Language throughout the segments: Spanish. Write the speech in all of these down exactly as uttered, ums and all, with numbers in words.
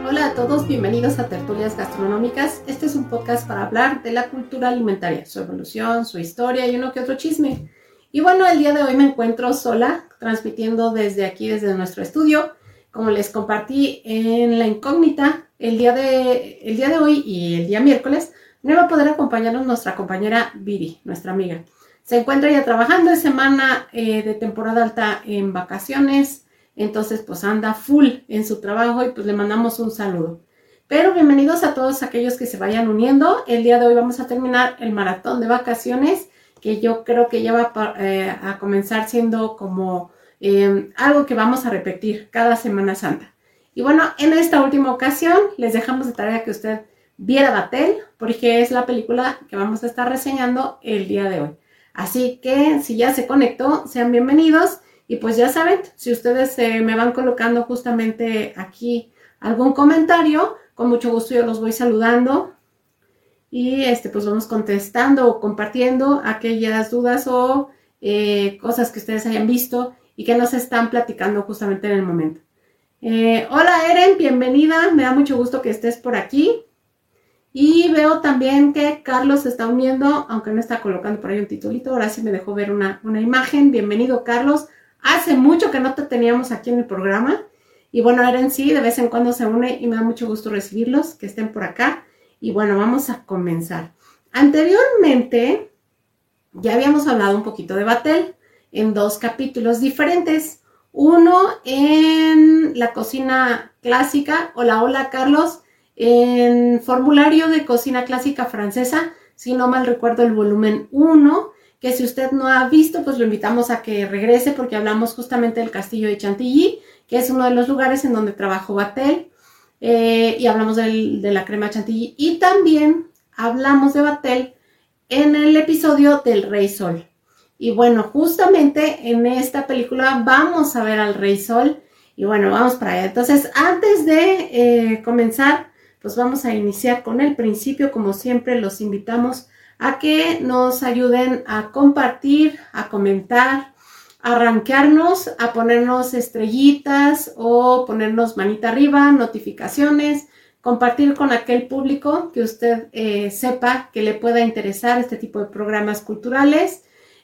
Hola a todos, bienvenidos a Tertulias Gastronómicas. Este es un podcast para hablar de la cultura alimentaria, su evolución, su historia y uno que otro chisme. Y bueno, el día de hoy me encuentro sola, transmitiendo desde aquí, desde nuestro estudio. Como les compartí en la incógnita, el día de, el día de hoy y el día miércoles, no iba a poder acompañarnos nuestra compañera Viri, nuestra amiga. Se encuentra ya trabajando, es semana eh, de temporada alta en vacaciones. Entonces, pues anda full en su trabajo y pues le mandamos un saludo. Pero bienvenidos a todos aquellos que se vayan uniendo. El día de hoy vamos a terminar el maratón de vacaciones, que yo creo que ya va a, eh, a comenzar siendo como eh, algo que vamos a repetir cada Semana Santa. Y bueno, en esta última ocasión les dejamos de tarea que usted viera Vatel, porque es la película que vamos a estar reseñando el día de hoy. Así que si ya se conectó, sean bienvenidos. Y pues ya saben, si ustedes eh, me van colocando justamente aquí algún comentario, con mucho gusto yo los voy saludando y este, pues vamos contestando o compartiendo aquellas dudas o eh, cosas que ustedes hayan visto y que nos están platicando justamente en el momento. Eh, hola Eren, bienvenida, me da mucho gusto que estés por aquí. Y veo también que Carlos se está uniendo, aunque no está colocando por ahí un titulito, ahora sí me dejó ver una, una imagen. Bienvenido Carlos. Hace mucho que no te teníamos aquí en el programa. Y bueno, Eren sí, de vez en cuando se une y me da mucho gusto recibirlos, que estén por acá. Y bueno, vamos a comenzar. Anteriormente, ya habíamos hablado un poquito de Vatel en dos capítulos diferentes. Uno en la cocina clásica. Hola, hola Carlos. En formulario de cocina clásica francesa, si no mal recuerdo el volumen uno. Que si usted no ha visto, pues lo invitamos a que regrese porque hablamos justamente del castillo de Chantilly, que es uno de los lugares en donde trabajó Vatel, eh, y hablamos del, de la crema Chantilly. Y también hablamos de Vatel en el episodio del Rey Sol. Y bueno, justamente en esta película vamos a ver al Rey Sol. Y bueno, vamos para allá. Entonces, antes de eh, comenzar, pues vamos a iniciar con el principio. Como siempre, los invitamos a que nos ayuden a compartir, a comentar, a rankearnos, a ponernos estrellitas o ponernos manita arriba, notificaciones, compartir con aquel público que usted eh, sepa que le pueda interesar este tipo de programas culturales.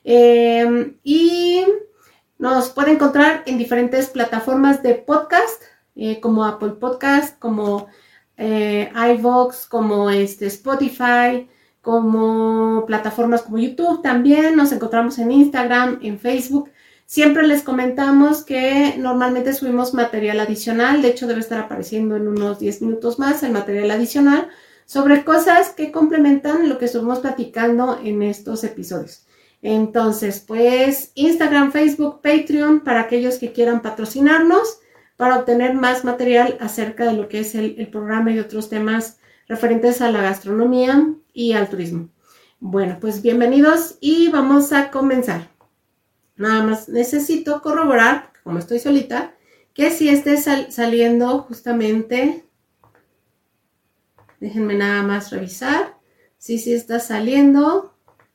Eh, y nos puede encontrar en diferentes plataformas de podcast, eh, como Apple Podcast, como eh, iVoox, como este, Spotify, como plataformas como YouTube. También nos encontramos en Instagram, en Facebook. Siempre les comentamos que normalmente subimos material adicional. De hecho, debe estar apareciendo en unos diez minutos más el material adicional sobre cosas que complementan lo que estuvimos platicando en estos episodios. Entonces, pues Instagram, Facebook, Patreon para aquellos que quieran patrocinarnos para obtener más material acerca de lo que es el, el programa y otros temas referentes a la gastronomía y al turismo. Bueno, pues bienvenidos y vamos a comenzar. Nada más necesito corroborar, como estoy solita, que si esté sal saliendo justamente, déjenme nada más revisar, si sí está saliendo.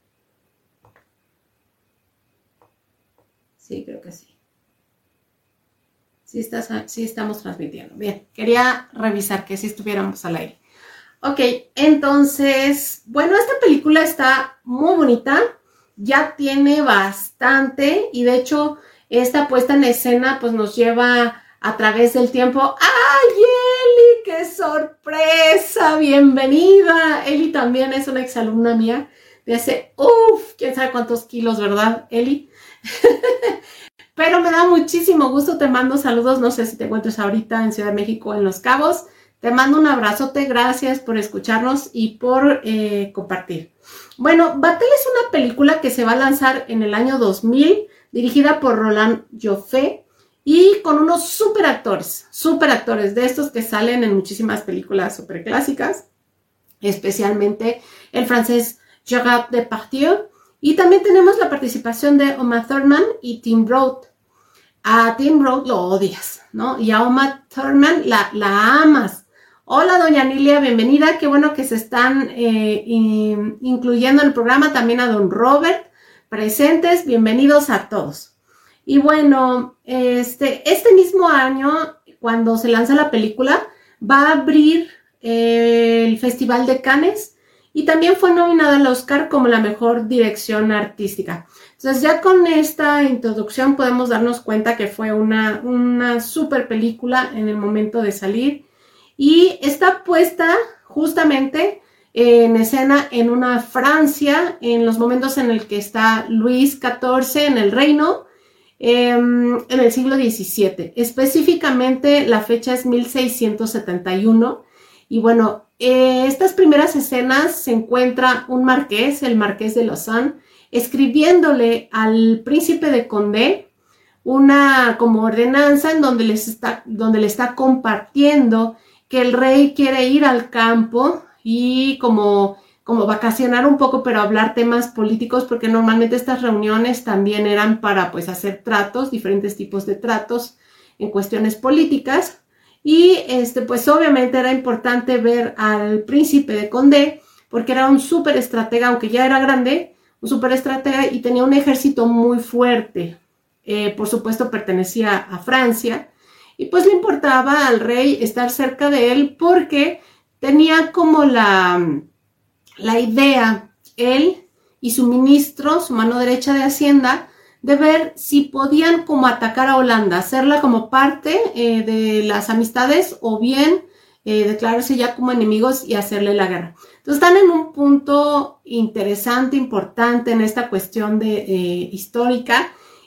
Sí, creo que sí. Sí, está, sí estamos transmitiendo. Bien, quería revisar que sí estuviéramos al aire. Ok, entonces, bueno, esta película está muy bonita, ya tiene bastante y de hecho esta puesta en escena pues nos lleva a través del tiempo. ¡Ay, Eli! ¡Qué sorpresa! ¡Bienvenida! Eli también es una exalumna mía de hace, uff, quién sabe cuántos kilos, ¿verdad, Eli? Pero me da muchísimo gusto, te mando saludos, no sé si te encuentres ahorita en Ciudad de México o en Los Cabos. Te mando un abrazote, gracias por escucharnos y por eh, compartir. Bueno, Vatel es una película que se va a lanzar en el año dos mil, dirigida por Roland Joffé y con unos super actores, super actores de estos que salen en muchísimas películas super clásicas, especialmente el francés Gérard Depardieu. Y también tenemos la participación de Uma Thurman y Tim Roth. A Tim Roth lo odias, ¿no? Y a Uma Thurman la, la amas. Hola, doña Nilia, bienvenida. Qué bueno que se están eh, in, incluyendo en el programa. También a don Robert, presentes. Bienvenidos a todos. Y bueno, este, este mismo año, cuando se lanza la película, va a abrir eh, el Festival de Cannes y también fue nominada al Oscar como la mejor dirección artística. Entonces ya con esta introducción podemos darnos cuenta que fue una, una super película en el momento de salir y está puesta justamente en escena en una Francia, en los momentos en el que está Luis catorce en el reino, eh, en el siglo diecisiete. Específicamente la fecha es mil seiscientos setenta y uno. Y bueno, eh, estas primeras escenas se encuentra un marqués, el marqués de Lauzun, escribiéndole al príncipe de Condé una como ordenanza en donde, les está, donde le está compartiendo que el rey quiere ir al campo y como, como vacacionar un poco, pero hablar temas políticos, porque normalmente estas reuniones también eran para pues hacer tratos, diferentes tipos de tratos en cuestiones políticas. Y este, pues obviamente era importante ver al príncipe de Condé, porque era un súper estratega, aunque ya era grande, un súper estratega y tenía un ejército muy fuerte. Eh, por supuesto pertenecía a Francia, y pues le importaba al rey estar cerca de él porque tenía como la, la idea, él y su ministro, su mano derecha de Hacienda, de ver si podían como atacar a Holanda, hacerla como parte eh, de las amistades o bien eh, declararse ya como enemigos y hacerle la guerra. Entonces están en un punto interesante, importante en esta cuestión de, eh, histórica,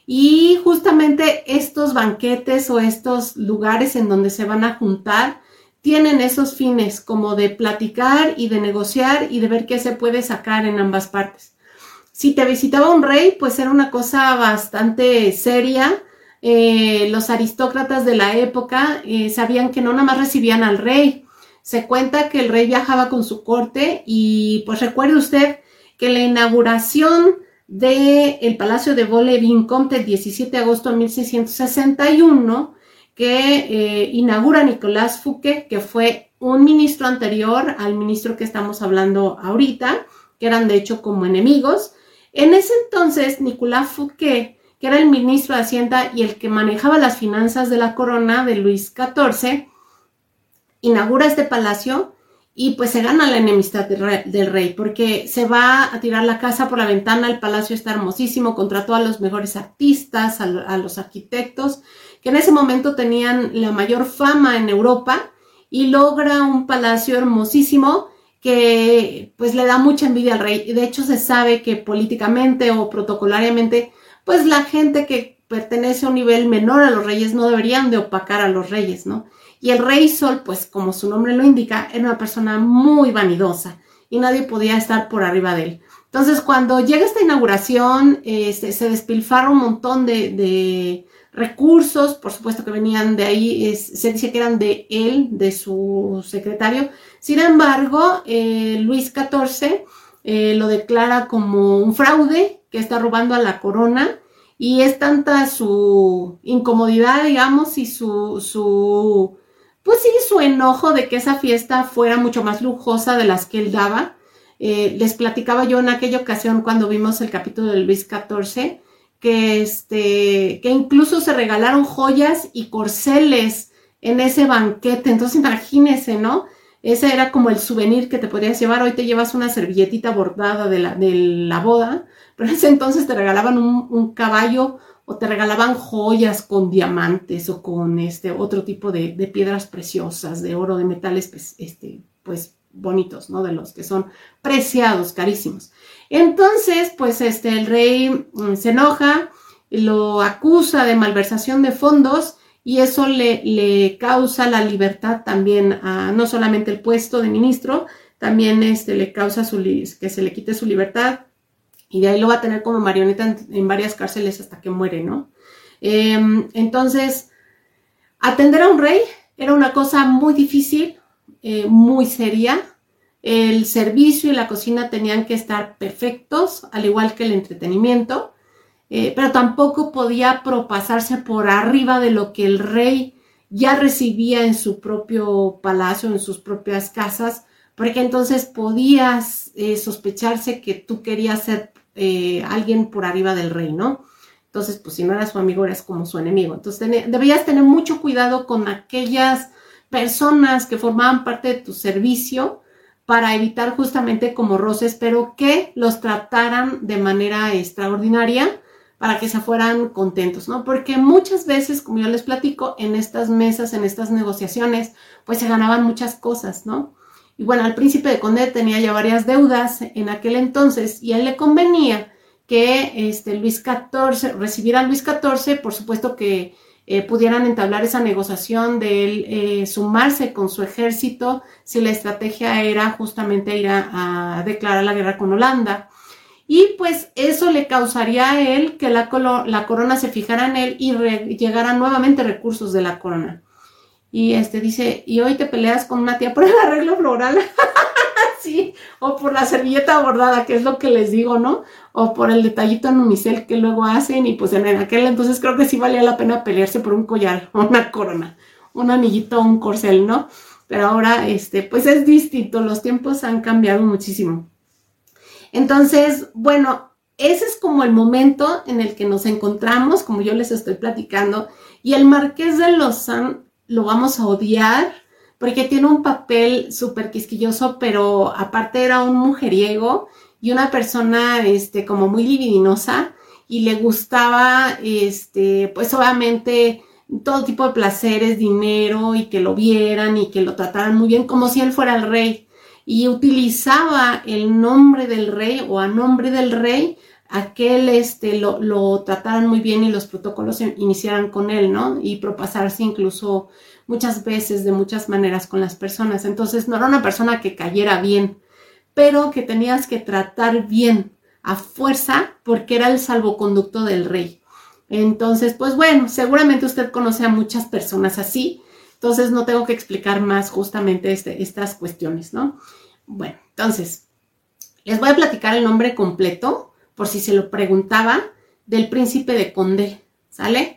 y justamente estos banquetes o estos lugares en donde se van a juntar tienen esos fines como de platicar y de negociar y de ver qué se puede sacar en ambas partes. Si te visitaba un rey, pues era una cosa bastante seria. Eh, los aristócratas de la época eh, sabían que no nada más recibían al rey. Se cuenta que el rey viajaba con su corte y pues recuerde usted que la inauguración del Palacio de Vaux-le-Vicomte el diecisiete de agosto de mil seiscientos sesenta y uno, que eh, inaugura Nicolas Fouquet, que fue un ministro anterior al ministro que estamos hablando ahorita, que eran de hecho como enemigos. En ese entonces, Nicolas Fouquet, que era el ministro de Hacienda y el que manejaba las finanzas de la corona de Luis catorce, inaugura este palacio y pues se gana la enemistad del rey, del rey, porque se va a tirar la casa por la ventana. El palacio está hermosísimo, contrató a los mejores artistas, a, a los arquitectos, que en ese momento tenían la mayor fama en Europa, y logra un palacio hermosísimo que pues le da mucha envidia al rey. De hecho se sabe que políticamente o protocolariamente pues la gente que pertenece a un nivel menor a los reyes no deberían de opacar a los reyes, ¿no? Y el rey Sol, pues como su nombre lo indica, era una persona muy vanidosa y nadie podía estar por arriba de él. Entonces cuando llega esta inauguración eh, se, se despilfarra un montón de, de recursos, por supuesto que venían de ahí, es, se dice que eran de él, de su secretario. Sin embargo, eh, Luis catorce eh, lo declara como un fraude que está robando a la corona, y es tanta su incomodidad, digamos, y su, su pues sí, su enojo de que esa fiesta fuera mucho más lujosa de las que él daba. Eh, les platicaba yo en aquella ocasión cuando vimos el capítulo de Luis catorce, que, este, que incluso se regalaron joyas y corceles en ese banquete. Entonces imagínense, ¿no? Ese era como el souvenir que te podías llevar. Hoy te llevas una servilletita bordada de la, de la boda, pero en ese entonces te regalaban un, un caballo o te regalaban joyas con diamantes o con este otro tipo de, de piedras preciosas, de oro, de metales, pues, este, pues bonitos, ¿no? De los que son preciados, carísimos. Entonces, pues este, el rey mm, se enoja, lo acusa de malversación de fondos, y eso le, le causa la libertad también a no solamente el puesto de ministro, también este, le causa su, que se le quite su libertad, y de ahí lo va a tener como marioneta en, en varias cárceles hasta que muere, ¿no? Eh, entonces, atender a un rey era una cosa muy difícil, eh, muy seria. El servicio y la cocina tenían que estar perfectos, al igual que el entretenimiento, eh, pero tampoco podía propasarse por arriba de lo que el rey ya recibía en su propio palacio, en sus propias casas, porque entonces podías eh, sospecharse que tú querías ser Eh, alguien por arriba del rey, ¿no? Entonces, pues si no eras su amigo, eras como su enemigo. Entonces, ten, debías tener mucho cuidado con aquellas personas que formaban parte de tu servicio para evitar justamente como roces, pero que los trataran de manera extraordinaria para que se fueran contentos, ¿no? Porque muchas veces, como yo les platico, en estas mesas, en estas negociaciones, pues se ganaban muchas cosas, ¿no? Y bueno, el príncipe de Condé tenía ya varias deudas en aquel entonces y a él le convenía que este, Luis catorce, recibiera a Luis catorce, por supuesto que eh, pudieran entablar esa negociación de él eh, sumarse con su ejército si la estrategia era justamente ir a, a declarar la guerra con Holanda. Y pues eso le causaría a él que la, la corona se fijara en él y re, llegaran nuevamente recursos de la corona. Y este dice, y hoy te peleas con una tía por el arreglo floral, sí, o por la servilleta bordada, que es lo que les digo, ¿no? O por el detallito en unicel que luego hacen, y pues en aquel entonces creo que sí valía la pena pelearse por un collar, una corona, un anillito, un corcel, ¿no? Pero ahora, este, pues es distinto, los tiempos han cambiado muchísimo. Entonces, bueno, ese es como el momento en el que nos encontramos, como yo les estoy platicando, y el Marqués de Lauzun lo vamos a odiar porque tiene un papel súper quisquilloso, pero aparte era un mujeriego y una persona este, como muy libidinosa y le gustaba, este, pues obviamente, todo tipo de placeres, dinero y que lo vieran y que lo trataran muy bien, como si él fuera el rey. Y utilizaba el nombre del rey o a nombre del rey a que él este, lo, lo trataran muy bien y los protocolos iniciaran con él, ¿no? Y propasarse incluso muchas veces de muchas maneras con las personas. Entonces no era una persona que cayera bien, pero que tenías que tratar bien a fuerza porque era el salvoconducto del rey. Entonces, pues bueno, seguramente usted conoce a muchas personas así. Entonces no tengo que explicar más justamente este, estas cuestiones, ¿no? Bueno, entonces, les voy a platicar el nombre completo, por si se lo preguntaba, del príncipe de Condé, ¿sale?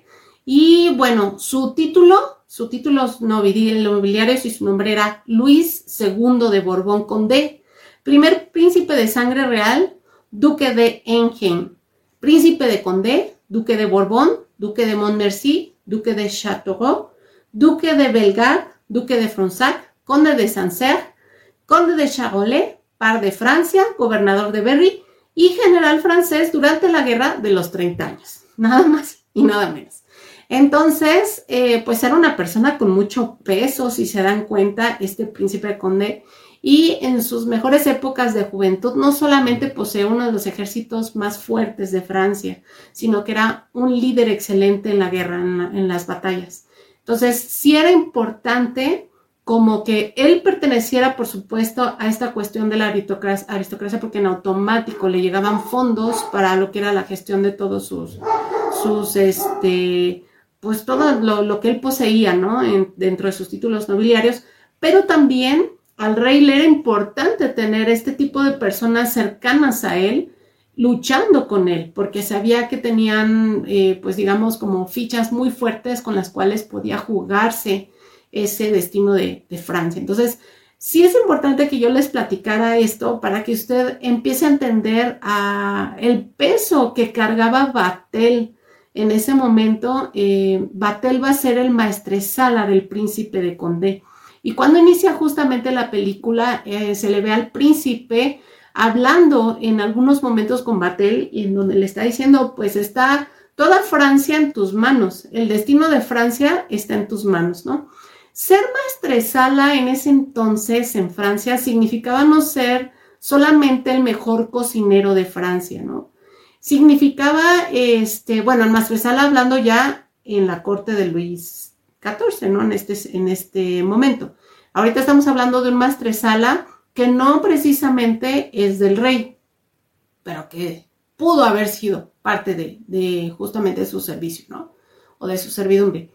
Y bueno, su título, su título nobiliario y su nombre era Luis segundo de Borbón-Condé, primer príncipe de sangre real, duque de Enghien, príncipe de Condé, duque de Borbón, duque de Montmorency, duque de Châteauroux, duque de Bellegarde, duque de Fronsac, conde de Sancerre, conde de Charolais, par de Francia, gobernador de Berry y general francés durante la guerra de los treinta años. Nada más y nada menos. Entonces, eh, pues era una persona con mucho peso, si se dan cuenta, este príncipe de Condé. Y en sus mejores épocas de juventud no solamente posee uno de los ejércitos más fuertes de Francia, sino que era un líder excelente en la guerra, en, la, en las batallas. Entonces, sí era importante como que él perteneciera, por supuesto, a esta cuestión de la aristocracia, aristocracia porque en automático le llegaban fondos para lo que era la gestión de todos sus, sus este, pues todo lo, lo que él poseía, ¿no? En, dentro de sus títulos nobiliarios, pero también al rey le era importante tener este tipo de personas cercanas a él, luchando con él, porque sabía que tenían, eh, pues digamos, como fichas muy fuertes con las cuales podía jugarse ese destino de, de Francia. Entonces, sí es importante que yo les platicara esto para que usted empiece a entender a el peso que cargaba Vatel en ese momento. eh, Vatel va a ser el maestresala del príncipe de Condé. Y cuando inicia justamente la película, eh, se le ve al príncipe hablando en algunos momentos con Vatel, y en donde le está diciendo, pues está toda Francia en tus manos, el destino de Francia está en tus manos, ¿no? Ser maestresala en ese entonces en Francia significaba no ser solamente el mejor cocinero de Francia, ¿no? Significaba, este, bueno, el maestresala hablando ya en la corte de Luis catorce, ¿no? En este, en este momento. Ahorita estamos hablando de un maestresala que no precisamente es del rey, pero que pudo haber sido parte de, de justamente de su servicio, ¿no? O de su servidumbre.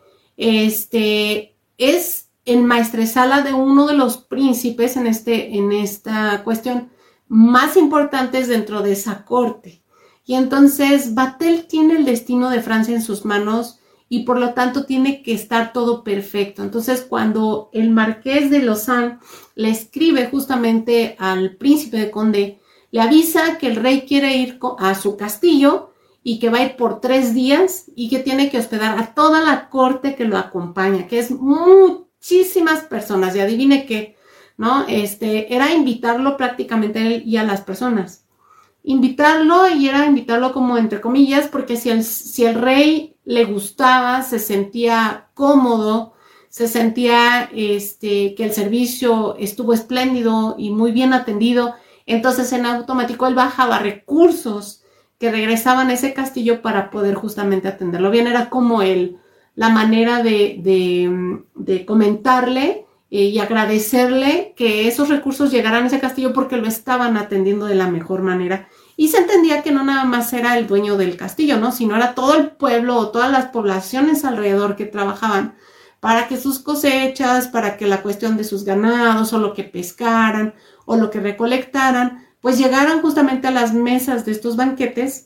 Este es el maestresala de uno de los príncipes en, este, en esta cuestión más importantes dentro de esa corte. Y entonces Vatel tiene el destino de Francia en sus manos y por lo tanto tiene que estar todo perfecto. Entonces cuando el marqués de Lauzun le escribe justamente al príncipe de Condé, le avisa que el rey quiere ir a su castillo y que va a ir por tres días y que tiene que hospedar a toda la corte que lo acompaña, que es muy, muchísimas personas. Y adivine qué, ¿no? Este, era invitarlo prácticamente a él y a las personas. Invitarlo y era invitarlo como entre comillas, porque si el, si el rey le gustaba, se sentía cómodo, se sentía este, que el servicio estuvo espléndido y muy bien atendido, entonces en automático él bajaba recursos que regresaban a ese castillo para poder justamente atenderlo bien. Era como el, la manera de, de, de comentarle eh, y agradecerle que esos recursos llegaran a ese castillo porque lo estaban atendiendo de la mejor manera. Y se entendía que no nada más era el dueño del castillo, ¿no? Sino era todo el pueblo o todas las poblaciones alrededor que trabajaban para que sus cosechas, para que la cuestión de sus ganados o lo que pescaran o lo que recolectaran, pues llegaran justamente a las mesas de estos banquetes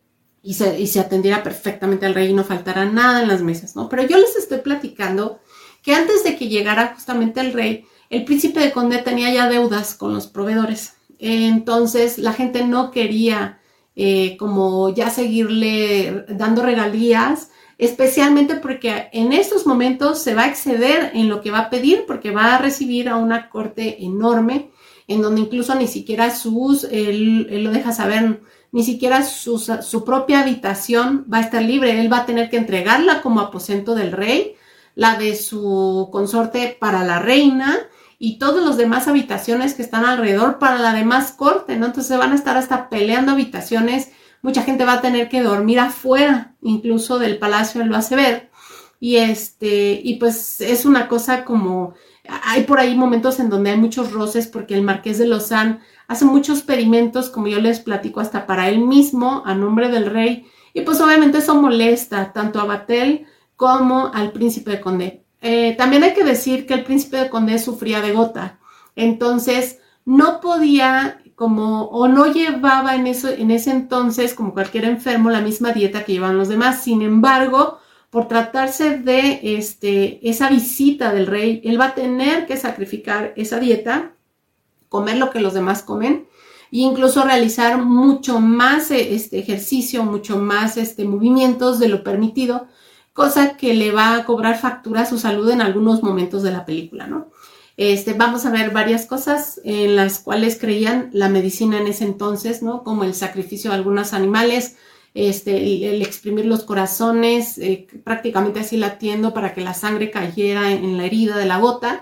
y se, y se atendiera perfectamente al rey y no faltara nada en las mesas, ¿no? Pero yo les estoy platicando que antes de que llegara justamente el rey, el príncipe de Condé tenía ya deudas con los proveedores. Entonces la gente no quería eh, como ya seguirle dando regalías, especialmente porque en estos momentos se va a exceder en lo que va a pedir, porque va a recibir a una corte enorme, en donde incluso ni siquiera sus, él, él lo deja saber, ni siquiera su, su propia habitación va a estar libre. Él va a tener que entregarla como aposento del rey, la de su consorte para la reina, y todas las demás habitaciones que están alrededor para la demás corte, ¿no? Entonces van a estar hasta peleando habitaciones, mucha gente va a tener que dormir afuera, incluso del palacio, él lo hace ver, y este, y pues es una cosa como, hay por ahí momentos en donde hay muchos roces, porque el marqués de Lauzun hace muchos pedimentos, como yo les platico, hasta para él mismo, a nombre del rey, y pues obviamente eso molesta tanto a Vatel como al príncipe de Condé. Eh, también hay que decir que el príncipe de Condé sufría de gota, entonces no podía como, o no llevaba en, eso, en ese entonces, como cualquier enfermo, la misma dieta que llevaban los demás. Sin embargo, por tratarse de este, esa visita del rey, él va a tener que sacrificar esa dieta, comer lo que los demás comen, e incluso realizar mucho más este, ejercicio, mucho más este, movimientos de lo permitido, cosa que le va a cobrar factura a su salud en algunos momentos de la película, ¿no? Este, vamos a ver varias cosas en las cuales creían la medicina en ese entonces, ¿no? Como el sacrificio de algunos animales, este, el, el exprimir los corazones, eh, prácticamente así latiendo para que la sangre cayera en, en la herida de la gota,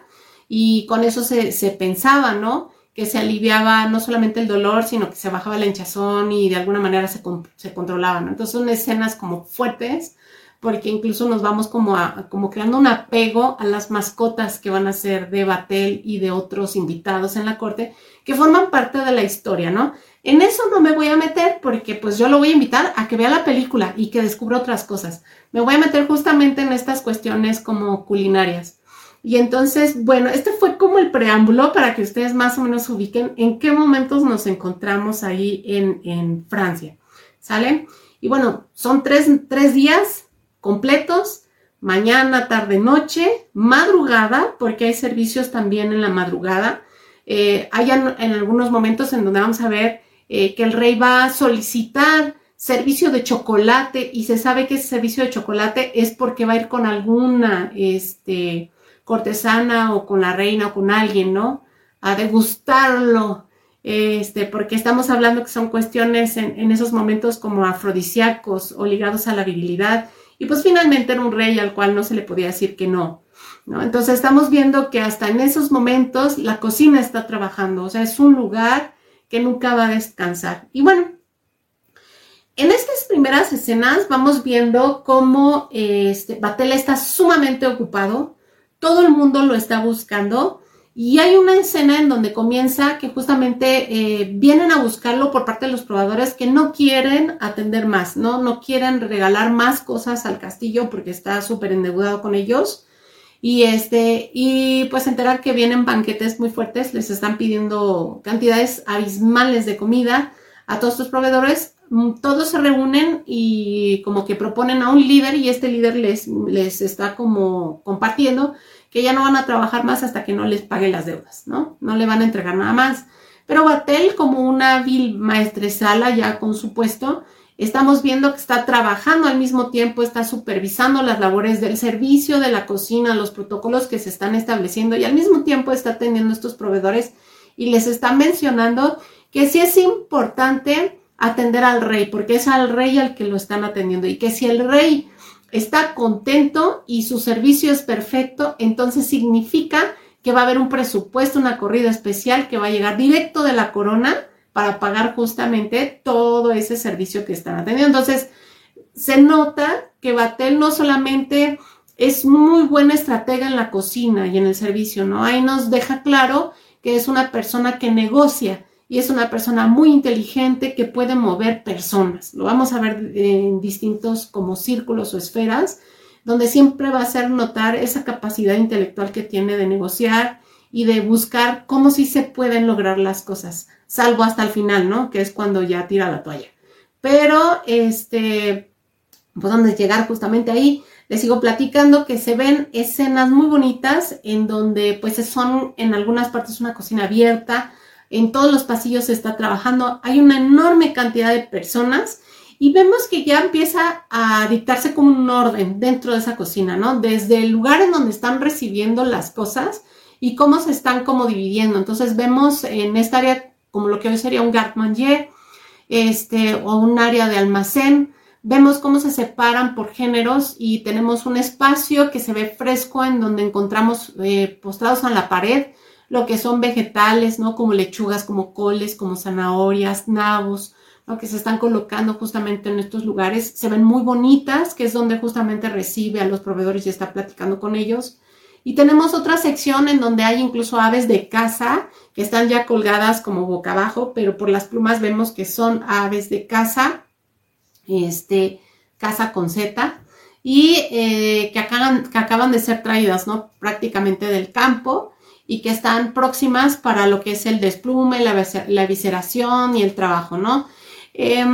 y con eso se, se pensaba, ¿no? Que se aliviaba no solamente el dolor, sino que se bajaba la hinchazón y de alguna manera se, se controlaba, ¿no? Entonces son escenas como fuertes, porque incluso nos vamos como, a, como creando un apego a las mascotas que van a ser de Vatel y de otros invitados en la corte, que forman parte de la historia, ¿no? En eso no me voy a meter, porque pues yo lo voy a invitar a que vea la película y que descubra otras cosas. Me voy a meter justamente en estas cuestiones como culinarias. Y entonces, bueno, este fue como el preámbulo para que ustedes más o menos ubiquen en qué momentos nos encontramos ahí en, en Francia, ¿sale? Y bueno, son tres, tres días completos, mañana, tarde, noche, madrugada, porque hay servicios también en la madrugada. Eh, hay en, en algunos momentos en donde vamos a ver eh, que el rey va a solicitar servicio de chocolate, y se sabe que ese servicio de chocolate es porque va a ir con alguna este, cortesana o con la reina o con alguien, ¿no? A degustarlo, este, porque estamos hablando que son cuestiones en, en esos momentos como afrodisíacos o ligados a la virilidad. Y pues finalmente era un rey al cual no se le podía decir que no, ¿no? Entonces estamos viendo que hasta en esos momentos la cocina está trabajando, o sea, es un lugar que nunca va a descansar. Y bueno, en estas primeras escenas vamos viendo cómo este, Vatel está sumamente ocupado, todo el mundo lo está buscando, y hay una escena en donde comienza que justamente eh, vienen a buscarlo por parte de los probadores que no quieren atender más, ¿no? No quieren regalar más cosas al castillo porque está súper endeudado con ellos. Y, este, y pues enterar que vienen banquetes muy fuertes, les están pidiendo cantidades abismales de comida a todos estos proveedores. Todos se reúnen y como que proponen a un líder, y este líder les, les está como compartiendo que ya no van a trabajar más hasta que no les pague las deudas, ¿no? No le van a entregar nada más. Pero Vatel, como una vil maestresala ya con su puesto, Estamos viendo que está trabajando al mismo tiempo, está supervisando las labores del servicio de la cocina, los protocolos que se están estableciendo y al mismo tiempo está atendiendo a estos proveedores y les está mencionando que sí es importante atender al rey, porque es al rey al que lo están atendiendo y que si el rey está contento y su servicio es perfecto, entonces significa que va a haber un presupuesto, una corrida especial que va a llegar directo de la corona para pagar justamente todo ese servicio que están atendiendo. Entonces, se nota que Vatel no solamente es muy buena estratega en la cocina y en el servicio, ¿no? Ahí nos deja claro que es una persona que negocia y es una persona muy inteligente que puede mover personas. Lo vamos a ver en distintos como círculos o esferas, donde siempre va a hacer notar esa capacidad intelectual que tiene de negociar y de buscar cómo sí se pueden lograr las cosas, salvo hasta el final, ¿no? Que es cuando ya tira la toalla. Pero, este, pues donde llegar justamente ahí, les sigo platicando que se ven escenas muy bonitas en donde pues son en algunas partes una cocina abierta, en todos los pasillos se está trabajando, hay una enorme cantidad de personas y vemos que ya empieza a dictarse como un orden dentro de esa cocina, ¿no? Desde el lugar en donde están recibiendo las cosas y cómo se están como dividiendo. Entonces vemos en esta área como lo que hoy sería un garde-manger, este, o un área de almacén. Vemos cómo se separan por géneros y tenemos un espacio que se ve fresco en donde encontramos eh, postrados en la pared lo que son vegetales, ¿no? Como lechugas, como coles, como zanahorias, nabos, ¿no? Que se están colocando justamente en estos lugares. Se ven muy bonitas, que es donde justamente recibe a los proveedores y está platicando con ellos. Y tenemos otra sección en donde hay incluso aves de caza que están ya colgadas como boca abajo, pero por las plumas vemos que son aves de caza, este, caza con Z, y eh, que, acaban, que acaban de ser traídas, ¿no? Prácticamente del campo y que están próximas para lo que es el desplume, la, la evisceración y el trabajo, ¿no? Eh,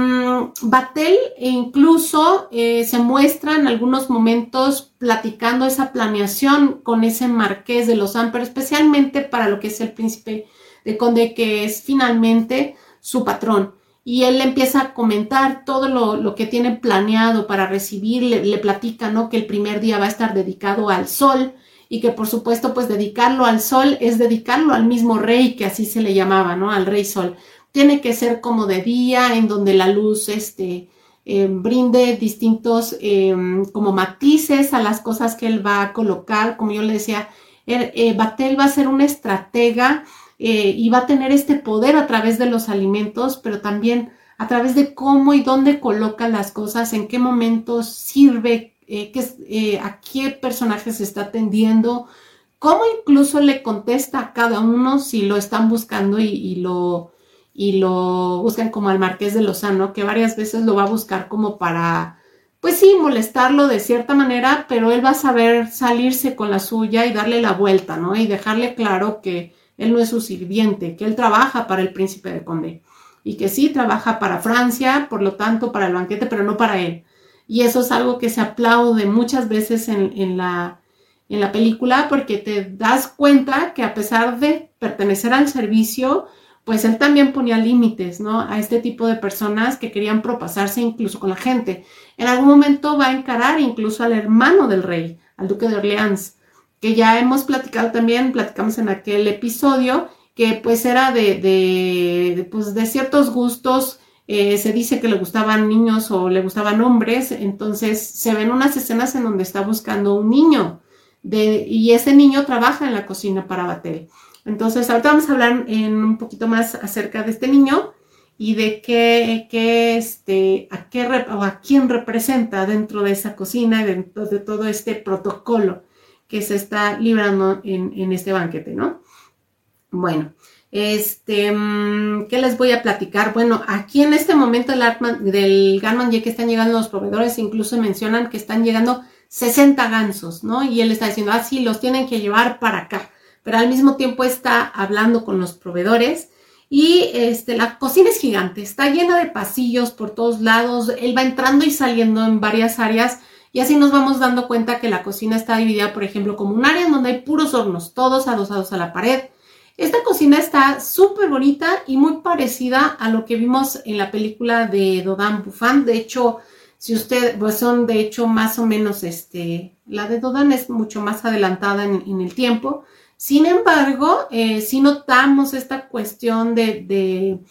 Vatel incluso eh, se muestra en algunos momentos platicando esa planeación con ese marqués de Lausanne, pero especialmente para lo que es el príncipe de Condé, que es finalmente su patrón. Y él empieza a comentar todo lo, lo que tiene planeado para recibir, le, le platica, ¿no? Que el primer día va a estar dedicado al sol y que por supuesto pues dedicarlo al sol es dedicarlo al mismo rey, que así se le llamaba, ¿no? Al rey sol. Tiene que ser como de día, en donde la luz este, eh, brinde distintos eh, como matices a las cosas que él va a colocar. Como yo le decía, eh, eh, Vatel va a ser una estratega eh, y va a tener este poder a través de los alimentos, pero también a través de cómo y dónde coloca las cosas, en qué momentos sirve, eh, qué, eh, a qué personaje se está atendiendo, cómo incluso le contesta a cada uno si lo están buscando y, y lo... y lo buscan como al Marqués de Lausanne, ¿no? Que varias veces lo va a buscar como para, pues sí, molestarlo de cierta manera, pero él va a saber salirse con la suya y darle la vuelta, ¿no? Y dejarle claro que él no es su sirviente, que él trabaja para el príncipe de Condé y que sí trabaja para Francia, por lo tanto para el banquete, pero no para él. Y eso es algo que se aplaude muchas veces en, en la... en la película, porque te das cuenta que a pesar de pertenecer al servicio, pues él también ponía límites, ¿no? A este tipo de personas que querían propasarse incluso con la gente. En algún momento va a encarar incluso al hermano del rey, al duque de Orleans, que ya hemos platicado también, platicamos en aquel episodio, que pues era de, de, pues de ciertos gustos, eh, se dice que le gustaban niños o le gustaban hombres, entonces se ven unas escenas en donde está buscando un niño, de, y ese niño trabaja en la cocina para Vatel. Entonces, ahorita vamos a hablar en un poquito más acerca de este niño y de qué, qué este, a qué o a quién representa dentro de esa cocina y dentro de todo este protocolo que se está librando en, en este banquete, ¿no? Bueno, este, ¿qué les voy a platicar? Bueno, aquí en este momento del, del garde-manger que están llegando los proveedores, incluso mencionan que están llegando sesenta gansos, ¿no? Y él está diciendo, ah, sí, los tienen que llevar para acá. Pero al mismo tiempo está hablando con los proveedores y este, la cocina es gigante, está llena de pasillos por todos lados, él va entrando y saliendo en varias áreas y así nos vamos dando cuenta que la cocina está dividida, por ejemplo, como un área en donde hay puros hornos, todos adosados a la pared, Esta cocina está súper bonita y muy parecida a lo que vimos en la película de Dodin Buffon. De hecho, si usted, pues son de hecho más o menos, este, la de Dodin es mucho más adelantada en, en el tiempo. Sin embargo, eh, sí notamos esta cuestión de, de,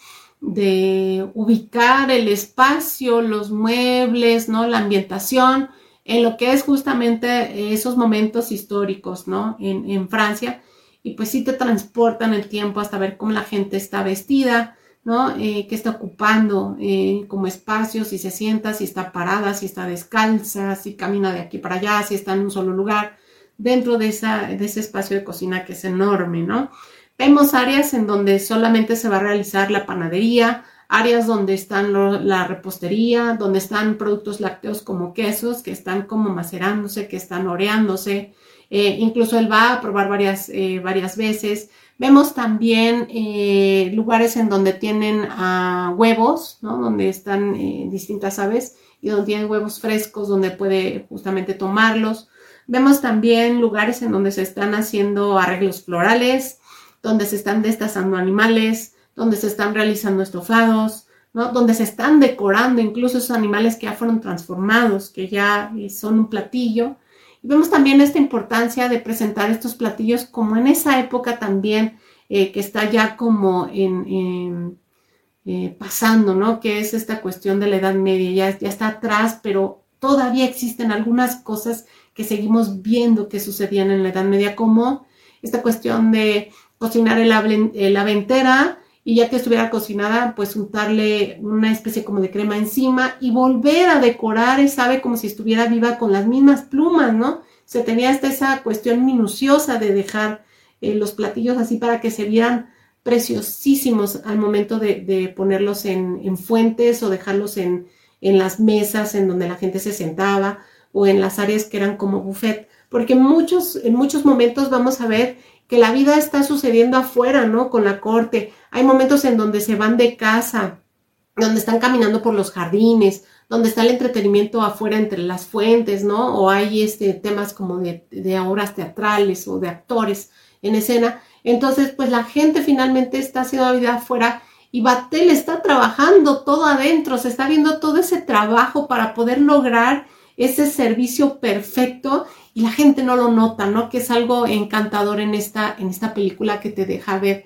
de ubicar el espacio, los muebles, ¿no? La ambientación en lo que es justamente esos momentos históricos, ¿no? En, en Francia. Y pues sí te transportan el tiempo hasta ver cómo la gente está vestida, ¿no? Eh, qué está ocupando eh, como espacio, si se sienta, si está parada, si está descalza, si camina de aquí para allá, si está en un solo lugar, dentro de, esa, de ese espacio de cocina que es enorme, ¿no? Vemos áreas en donde solamente se va a realizar la panadería, áreas donde están lo, la repostería, donde están productos lácteos como quesos, que están como macerándose, que están oreándose. Eh, incluso él va a probar varias, eh, varias veces. Vemos también eh, lugares en donde tienen uh, huevos, ¿no? Donde están eh, distintas aves y donde tienen huevos frescos, donde puede justamente tomarlos. Vemos también lugares en donde se están haciendo arreglos florales, donde se están destazando animales, donde se están realizando estofados, ¿no? Donde se están decorando incluso esos animales que ya fueron transformados, que ya son un platillo. Y vemos también esta importancia de presentar estos platillos como en esa época también, eh, que está ya como en, en eh, pasando, ¿no? Que es esta cuestión de la Edad Media, ya, ya está atrás, pero todavía existen algunas cosas que seguimos viendo que sucedían en la Edad Media, como esta cuestión de cocinar el ave, el ave entera, y ya que estuviera cocinada, pues untarle una especie como de crema encima y volver a decorar esa ave como si estuviera viva con las mismas plumas, ¿no? Se tenía hasta esa cuestión minuciosa de dejar eh, los platillos así para que se vieran preciosísimos al momento de, de ponerlos en, en fuentes o dejarlos en, en las mesas en donde la gente se sentaba o en las áreas que eran como buffet, porque en muchos, en muchos momentos vamos a ver que la vida está sucediendo afuera, ¿no? Con la corte. Hay momentos en donde se van de casa, donde están caminando por los jardines, donde está el entretenimiento afuera entre las fuentes, ¿no? O hay este, temas como de, de obras teatrales o de actores en escena. Entonces, pues la gente finalmente está haciendo la vida afuera y Vatel está trabajando todo adentro, se está viendo todo ese trabajo para poder lograr ese servicio perfecto y la gente no lo nota, ¿no? Que es algo encantador en esta, en esta película, que te deja ver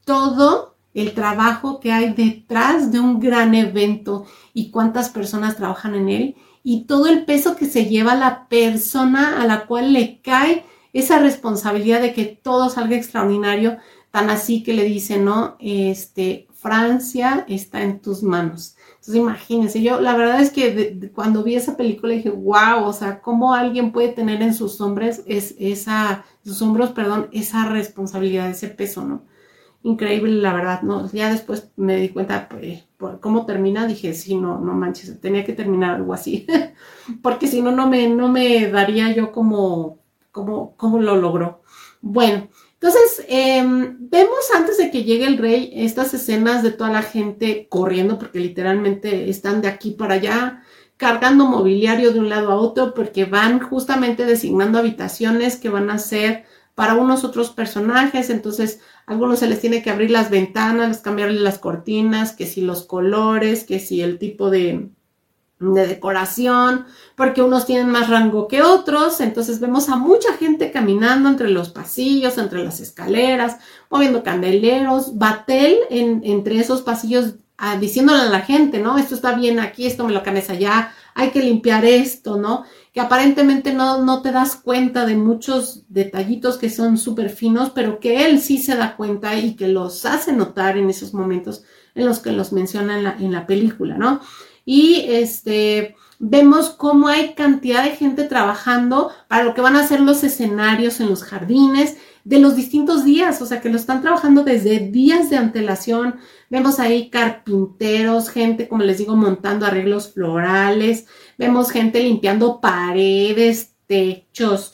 todo el trabajo que hay detrás de un gran evento y cuántas personas trabajan en él y todo el peso que se lleva la persona a la cual le cae esa responsabilidad de que todo salga extraordinario, tan así que le dicen, ¿no? Este, Francia está en tus manos. Entonces imagínense, yo la verdad es que de, de, cuando vi esa película dije, wow, o sea, cómo alguien puede tener en sus hombros, es, esa, sus hombros, perdón, esa responsabilidad, ese peso, ¿no? Increíble, la verdad, ¿no? Ya después me di cuenta, pues, por cómo termina, dije, sí, no, no manches, tenía que terminar algo así, porque si no, no me, no me daría yo como, como, cómo lo logró. Bueno, entonces, eh, vemos antes de que llegue el rey estas escenas de toda la gente corriendo, porque literalmente están de aquí para allá, cargando mobiliario de un lado a otro, porque van justamente designando habitaciones que van a ser para unos otros personajes. Entonces, a algunos se les tiene que abrir las ventanas, cambiarles las cortinas, que si los colores, que si el tipo de... de decoración, porque unos tienen más rango que otros. Entonces vemos a mucha gente caminando entre los pasillos, entre las escaleras, moviendo candeleros, Vatel en, entre esos pasillos, ah, diciéndole a la gente, ¿no? Esto está bien aquí, esto me lo cambias allá, hay que limpiar esto, ¿no? Que aparentemente no, no te das cuenta de muchos detallitos que son súper finos, pero que él sí se da cuenta y que los hace notar en esos momentos en los que los menciona en la, en la película, ¿no? Y este, vemos cómo hay cantidad de gente trabajando para lo que van a ser los escenarios en los jardines de los distintos días, o sea que lo están trabajando desde días de antelación. Vemos ahí carpinteros, gente, como les digo, montando arreglos florales, vemos gente limpiando paredes, techos,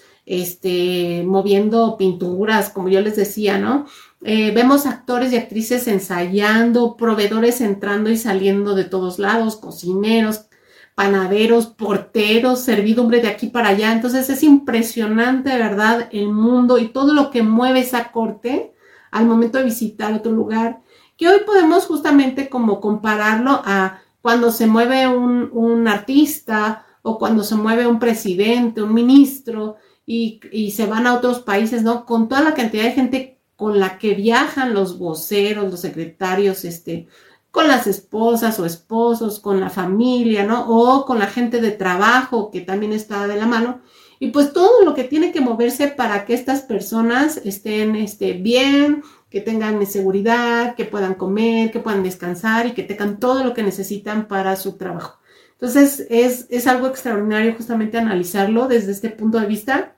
este, moviendo pinturas, como yo les decía, ¿no? Eh, vemos actores y actrices ensayando, proveedores entrando y saliendo de todos lados, cocineros, panaderos, porteros, servidumbre de aquí para allá. Entonces es impresionante, de verdad, el mundo y todo lo que mueve esa corte al momento de visitar otro lugar, que hoy podemos justamente como compararlo a cuando se mueve un, un artista o cuando se mueve un presidente, un ministro y, y se van a otros países, ¿no? Con toda la cantidad de gente con la que viajan los voceros, los secretarios, este, con las esposas o esposos, con la familia, ¿no? O con la gente de trabajo que también está de la mano. Y pues todo lo que tiene que moverse para que estas personas estén este, bien, que tengan seguridad, que puedan comer, que puedan descansar y que tengan todo lo que necesitan para su trabajo. Entonces es, es algo extraordinario justamente analizarlo desde este punto de vista.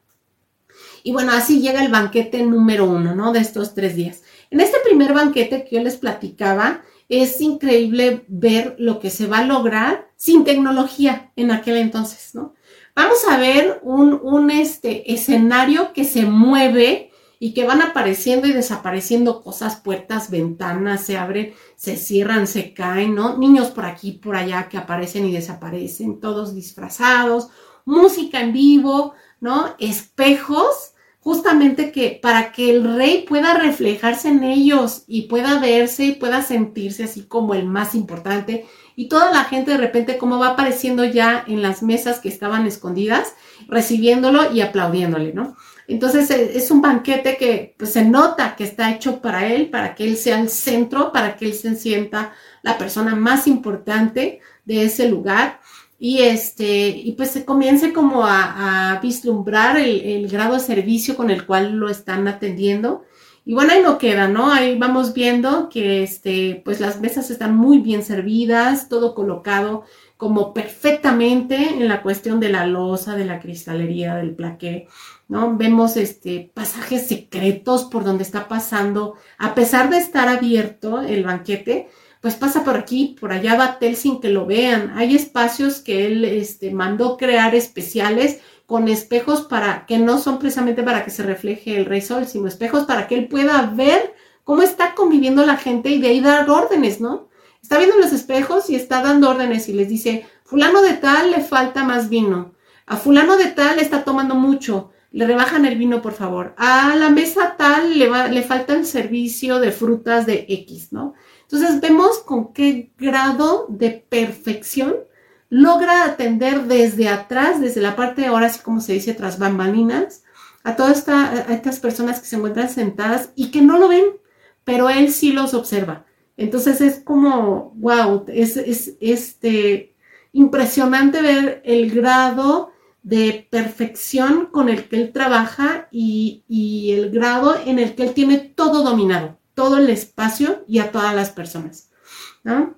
Y bueno, así llega el banquete número uno, ¿no? De estos tres días. En este primer banquete que yo les platicaba, es increíble ver lo que se va a lograr sin tecnología en aquel entonces, ¿no? Vamos a ver un, un este, escenario que se mueve y que van apareciendo y desapareciendo cosas, puertas, ventanas, se abren, se cierran, se caen, ¿no? Niños por aquí, por allá que aparecen y desaparecen, todos disfrazados, música en vivo, ¿no? Espejos, justamente que para que el rey pueda reflejarse en ellos y pueda verse y pueda sentirse así como el más importante. Y toda la gente de repente como va apareciendo ya en las mesas que estaban escondidas, recibiéndolo y aplaudiéndole, ¿no? Entonces es un banquete que pues, se nota que está hecho para él, para que él sea el centro, para que él se sienta la persona más importante de ese lugar. Y este, y pues se comience como a, a vislumbrar el, el grado de servicio con el cual lo están atendiendo. Y bueno, ahí no queda, ¿no? Ahí vamos viendo que este, pues las mesas están muy bien servidas, todo colocado como perfectamente en la cuestión de la loza, de la cristalería, del plaqué, ¿no? Vemos este, pasajes secretos por donde está pasando, a pesar de estar abierto el banquete, pues pasa por aquí, por allá va Tel sin que lo vean. Hay espacios que él este, mandó crear especiales con espejos para que no son precisamente para que se refleje el rey sol, sino espejos para que él pueda ver cómo está conviviendo la gente y de ahí dar órdenes, ¿no? Está viendo los espejos y está dando órdenes y les dice, fulano de tal le falta más vino, a fulano de tal está tomando mucho, le rebajan el vino por favor, a la mesa tal le, va, le falta el servicio de frutas de X, ¿no? Entonces vemos con qué grado de perfección logra atender desde atrás, desde la parte, ahora sí como se dice, tras bambalinas, a todas esta, a estas personas que se encuentran sentadas y que no lo ven, pero él sí los observa. Entonces es como, wow, es, es este, impresionante ver el grado de perfección con el que él trabaja y, y el grado en el que él tiene todo dominado, todo el espacio y a todas las personas, ¿no?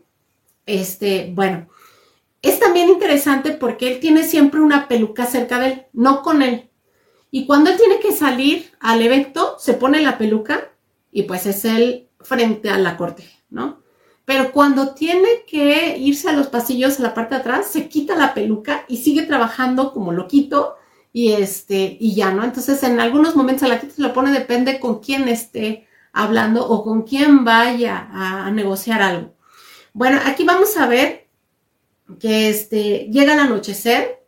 Este, bueno, es también interesante porque él tiene siempre una peluca cerca de él, no con él. Y cuando él tiene que salir al evento, se pone la peluca y pues es él frente a la corte, ¿no? Pero cuando tiene que irse a los pasillos, a la parte de atrás, se quita la peluca y sigue trabajando como loquito y, este, y ya, ¿no? Entonces, en algunos momentos a la quita se lo pone, depende con quién esté hablando o con quién vaya a, a negociar algo. Bueno, aquí vamos a ver que este, llega el anochecer.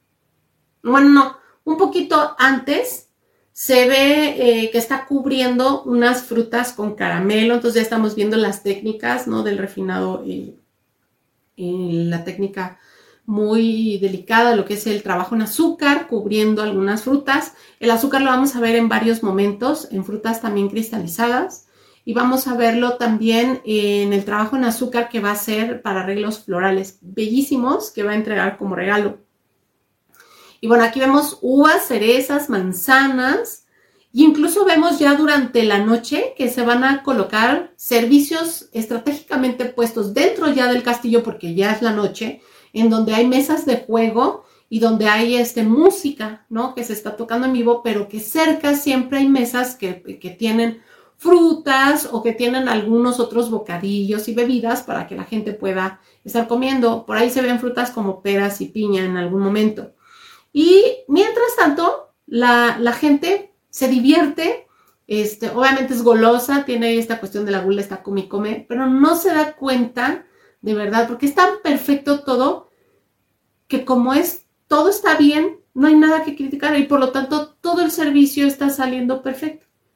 Bueno, no, un poquito antes se ve eh, que está cubriendo unas frutas con caramelo, entonces ya estamos viendo las técnicas, ¿no? Del refinado, y, y la técnica muy delicada, lo que es el trabajo en azúcar, cubriendo algunas frutas. El azúcar lo vamos a ver en varios momentos, en frutas también cristalizadas, y vamos a verlo también en el trabajo en azúcar que va a ser para arreglos florales bellísimos que va a entregar como regalo. Y bueno, aquí vemos uvas, cerezas, manzanas, e incluso vemos ya durante la noche que se van a colocar servicios estratégicamente puestos dentro ya del castillo, porque ya es la noche, en donde hay mesas de juego y donde hay este, música, ¿no? Que se está tocando en vivo, pero que cerca siempre hay mesas que, que tienen frutas o que tienen algunos otros bocadillos y bebidas para que la gente pueda estar comiendo. Por ahí se ven frutas como peras y piña en algún momento. Y mientras tanto, la, la gente se divierte, este, obviamente es golosa, tiene esta cuestión de la gula, está come y come, pero no se da cuenta de verdad, porque es tan perfecto todo, que como es, todo está bien, no hay nada que criticar y por lo tanto todo el servicio está saliendo perfecto.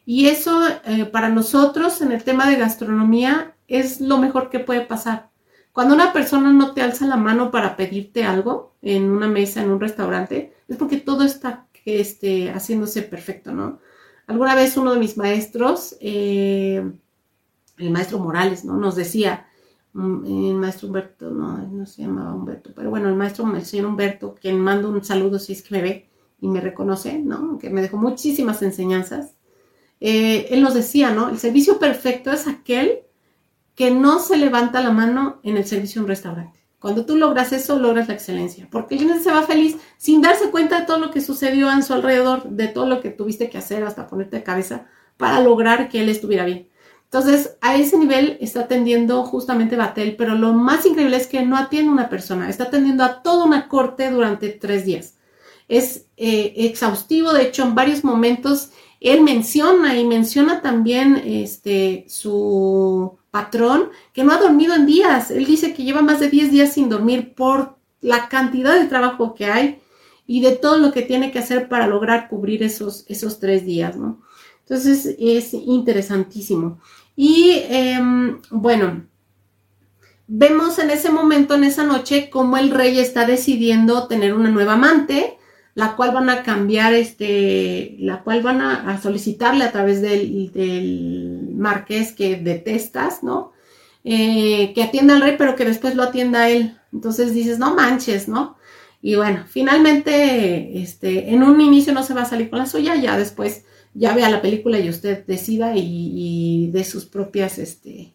Y eso eh, para nosotros en el tema de gastronomía es lo mejor que puede pasar. Cuando una persona no te alza la mano para pedirte algo en una mesa, en un restaurante, es porque todo está este, haciéndose perfecto, ¿no? Alguna vez uno de mis maestros, eh, el maestro Morales, ¿no? Nos decía, el maestro Humberto, no, no se llamaba Humberto, pero bueno, el maestro, el señor Humberto, quien mando un saludo si es que me ve y me reconoce, ¿no? Que me dejó muchísimas enseñanzas. Eh, él nos decía, ¿no? El servicio perfecto es aquel que no se levanta la mano en el servicio de un restaurante. Cuando tú logras eso, logras la excelencia, porque el cliente se va feliz sin darse cuenta de todo lo que sucedió a su alrededor, de todo lo que tuviste que hacer hasta ponerte de cabeza para lograr que él estuviera bien. Entonces, a ese nivel está atendiendo justamente Vatel, pero lo más increíble es que no atiende a una persona, está atendiendo a toda una corte durante tres días. Es eh, exhaustivo, de hecho, en varios momentos él menciona y menciona también este, su patrón que no ha dormido en días. Él dice que lleva más de diez días sin dormir por la cantidad de trabajo que hay y de todo lo que tiene que hacer para lograr cubrir esos, esos tres días, ¿no? Entonces es interesantísimo. Y eh, bueno, vemos en ese momento, en esa noche, cómo el rey está decidiendo tener una nueva amante, la cual van a cambiar, este, la cual van a, a solicitarle a través del, del marqués que detestas, ¿no? Eh, que atienda al rey, pero que después lo atienda a él. Entonces dices, no manches, ¿no? Y bueno, finalmente, este, en un inicio no se va a salir con la suya, ya después ya vea la película y usted decida y, y de sus propias, este,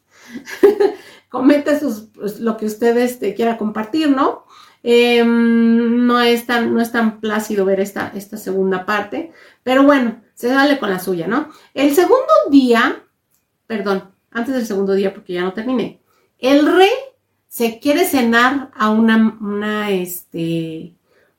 comete sus, pues, lo que usted este, quiera compartir, ¿no? Eh, no, es tan, no es tan plácido ver esta, esta segunda parte, pero bueno, se sale con la suya, ¿no? El segundo día, perdón, antes del segundo día porque ya no terminé, el rey se quiere cenar a una, una, este,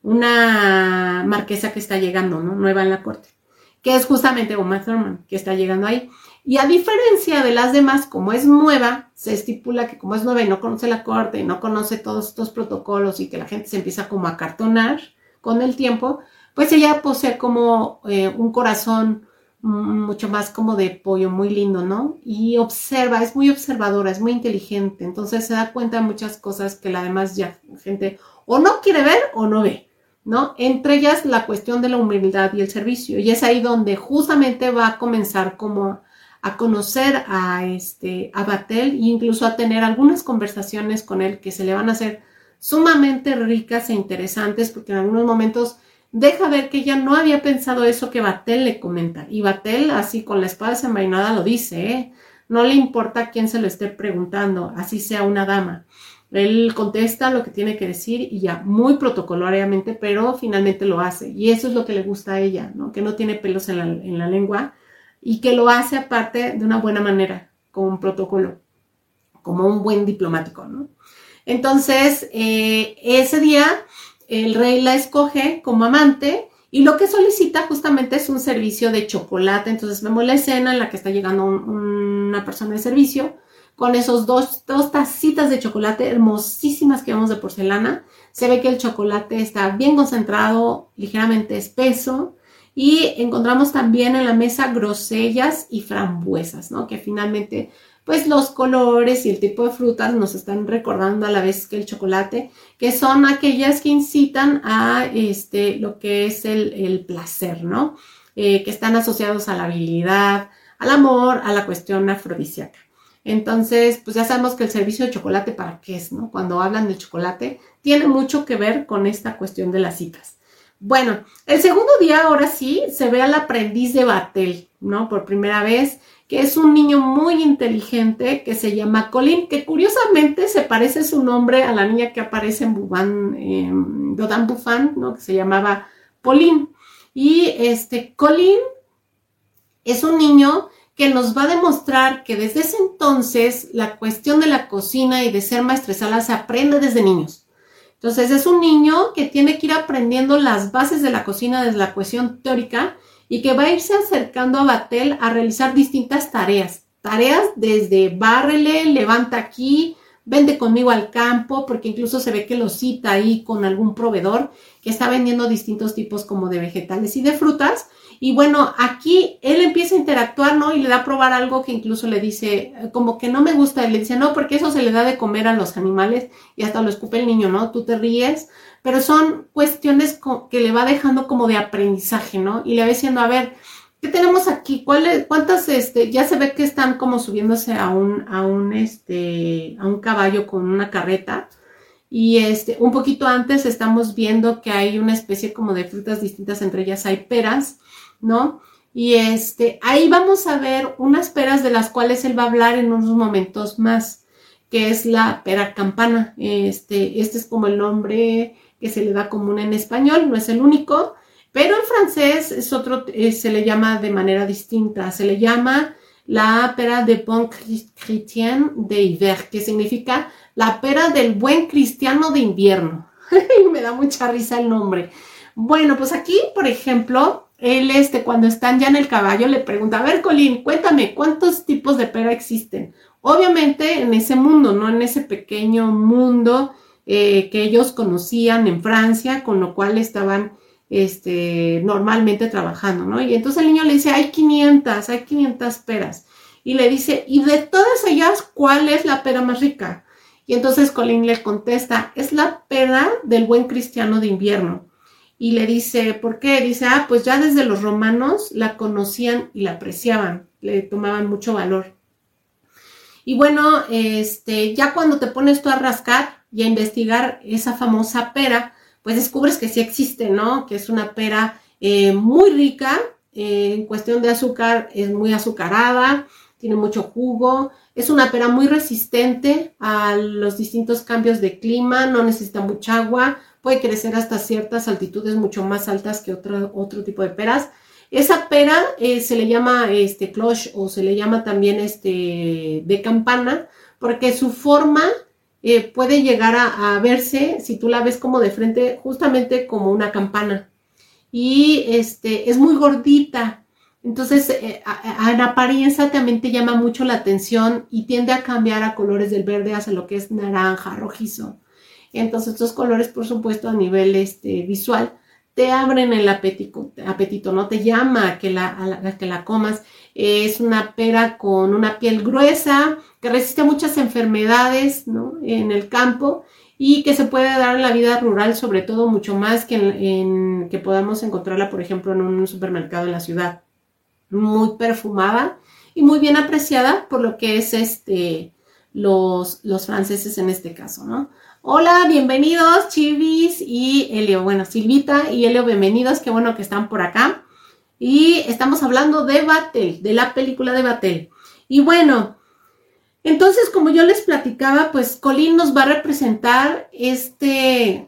una marquesa que está llegando, ¿no? Nueva en la corte, que es justamente Uma Thurman, que está llegando ahí. Y a diferencia de las demás, como es nueva, se estipula que como es nueva y no conoce la corte y no conoce todos estos protocolos y que la gente se empieza como a cartonar con el tiempo, pues ella posee como eh, un corazón mucho más como de pollo, muy lindo, ¿no? Y observa, es muy observadora, es muy inteligente, entonces se da cuenta de muchas cosas que la demás ya gente o no quiere ver o no ve, ¿no? Entre ellas la cuestión de la humildad y el servicio, y es ahí donde justamente va a comenzar como a conocer a, este, a Vatel e incluso a tener algunas conversaciones con él que se le van a hacer sumamente ricas e interesantes, porque en algunos momentos deja ver que ella no había pensado eso que Vatel le comenta. Y Vatel, así con la espada desenvainada, lo dice, ¿eh? No le importa quién se lo esté preguntando, así sea una dama. Él contesta lo que tiene que decir y ya, muy protocolariamente, pero finalmente lo hace. Y eso es lo que le gusta a ella, ¿no? Que no tiene pelos en la, en la lengua y que lo hace aparte de una buena manera, con un protocolo, como un buen diplomático, ¿no? Entonces, eh, ese día el rey la escoge como amante y lo que solicita justamente es un servicio de chocolate. Entonces vemos la escena en la que está llegando un, una persona de servicio con esos dos, dos tacitas de chocolate hermosísimas que vemos de porcelana. Se ve que el chocolate está bien concentrado, ligeramente espeso, y encontramos también en la mesa grosellas y frambuesas, ¿no? Que finalmente, pues los colores y el tipo de frutas nos están recordando a la vez que el chocolate, que son aquellas que incitan a este, lo que es el, el placer, ¿no? Eh, que están asociados a la habilidad, al amor, a la cuestión afrodisíaca. Entonces, pues ya sabemos que el servicio de chocolate, ¿para qué es, no? Cuando hablan del chocolate, tiene mucho que ver con esta cuestión de las citas. Bueno, el segundo día, ahora sí, se ve al aprendiz de Vatel, ¿no? Por primera vez, que es un niño muy inteligente que se llama Colin, que curiosamente se parece su nombre a la niña que aparece en Buffon, eh, Dodin Buffon, ¿no? Que se llamaba Pauline. Y este Colin es un niño que nos va a demostrar que desde ese entonces la cuestión de la cocina y de ser maestresala se aprende desde niños. Entonces es un niño que tiene que ir aprendiendo las bases de la cocina desde la cuestión teórica y que va a irse acercando a Vatel a realizar distintas tareas. Tareas desde bárrele, levanta aquí, vende conmigo al campo, porque incluso se ve que lo cita ahí con algún proveedor que está vendiendo distintos tipos como de vegetales y de frutas. Y bueno, aquí él empieza a interactuar, ¿no? Y le da a probar algo que incluso le dice, como que no me gusta. Y le dice, no, porque eso se le da de comer a los animales y hasta lo escupe el niño, ¿no? Tú te ríes, pero son cuestiones que le va dejando como de aprendizaje, ¿no? Y le va diciendo, a ver, ¿qué tenemos aquí? ¿Cuáles, cuántas, este, ya se ve que están como subiéndose a un, a un, este, a un caballo con una carreta? Y este, un poquito antes estamos viendo que hay una especie como de frutas distintas, entre ellas hay peras, ¿no? Y este, ahí vamos a ver unas peras de las cuales él va a hablar en unos momentos más, que es la pera campana. Este, este es como el nombre que se le da común en español, no es el único, pero en francés es otro, eh, se le llama de manera distinta, se le llama la pera de bon chrétien de hiver, que significa la pera del buen cristiano de invierno. Y me da mucha risa el nombre. Bueno, pues aquí, por ejemplo, él, este, cuando están ya en el caballo, le pregunta, a ver, Colín, cuéntame, ¿cuántos tipos de pera existen? Obviamente en ese mundo, no en ese pequeño mundo eh, que ellos conocían en Francia, con lo cual estaban este, normalmente trabajando, ¿no? Y entonces el niño le dice, hay quinientas, hay quinientas peras. Y le dice, ¿y de todas ellas cuál es la pera más rica? Y entonces Colín le contesta, es la pera del buen cristiano de invierno. Y le dice, ¿por qué? Dice, ah, pues ya desde los romanos la conocían y la apreciaban, le tomaban mucho valor. Y bueno, este, ya cuando te pones tú a rascar y a investigar esa famosa pera, pues descubres que sí existe, ¿no? Que es una pera eh, muy rica, eh, en cuestión de azúcar es muy azucarada, tiene mucho jugo, es una pera muy resistente a los distintos cambios de clima, no necesita mucha agua, puede crecer hasta ciertas altitudes mucho más altas que otro, otro tipo de peras. Esa pera eh, se le llama este cloche o se le llama también este de campana porque su forma eh, puede llegar a, a verse, si tú la ves como de frente, justamente como una campana. Y este es muy gordita. Entonces, eh, a, a, en apariencia también te llama mucho la atención y tiende a cambiar a colores del verde hacia lo que es naranja, rojizo. Entonces, estos colores, por supuesto, a nivel este, visual, te abren el apetito, apetito, ¿no? Te llama a que la, a la, a que la comas. Es una pera con una piel gruesa, que resiste a muchas enfermedades, ¿no? En el campo y que se puede dar en la vida rural, sobre todo mucho más que, en, en, que podamos encontrarla, por ejemplo, en un supermercado en la ciudad. Muy perfumada y muy bien apreciada por lo que es este los, los franceses en este caso, ¿no? Hola, bienvenidos Chivis y Elio, bueno, Silvita y Elio, bienvenidos, qué bueno que están por acá. Y estamos hablando de Vatel, de la película de Vatel. Y bueno, entonces como yo les platicaba, pues Colín nos va a representar este,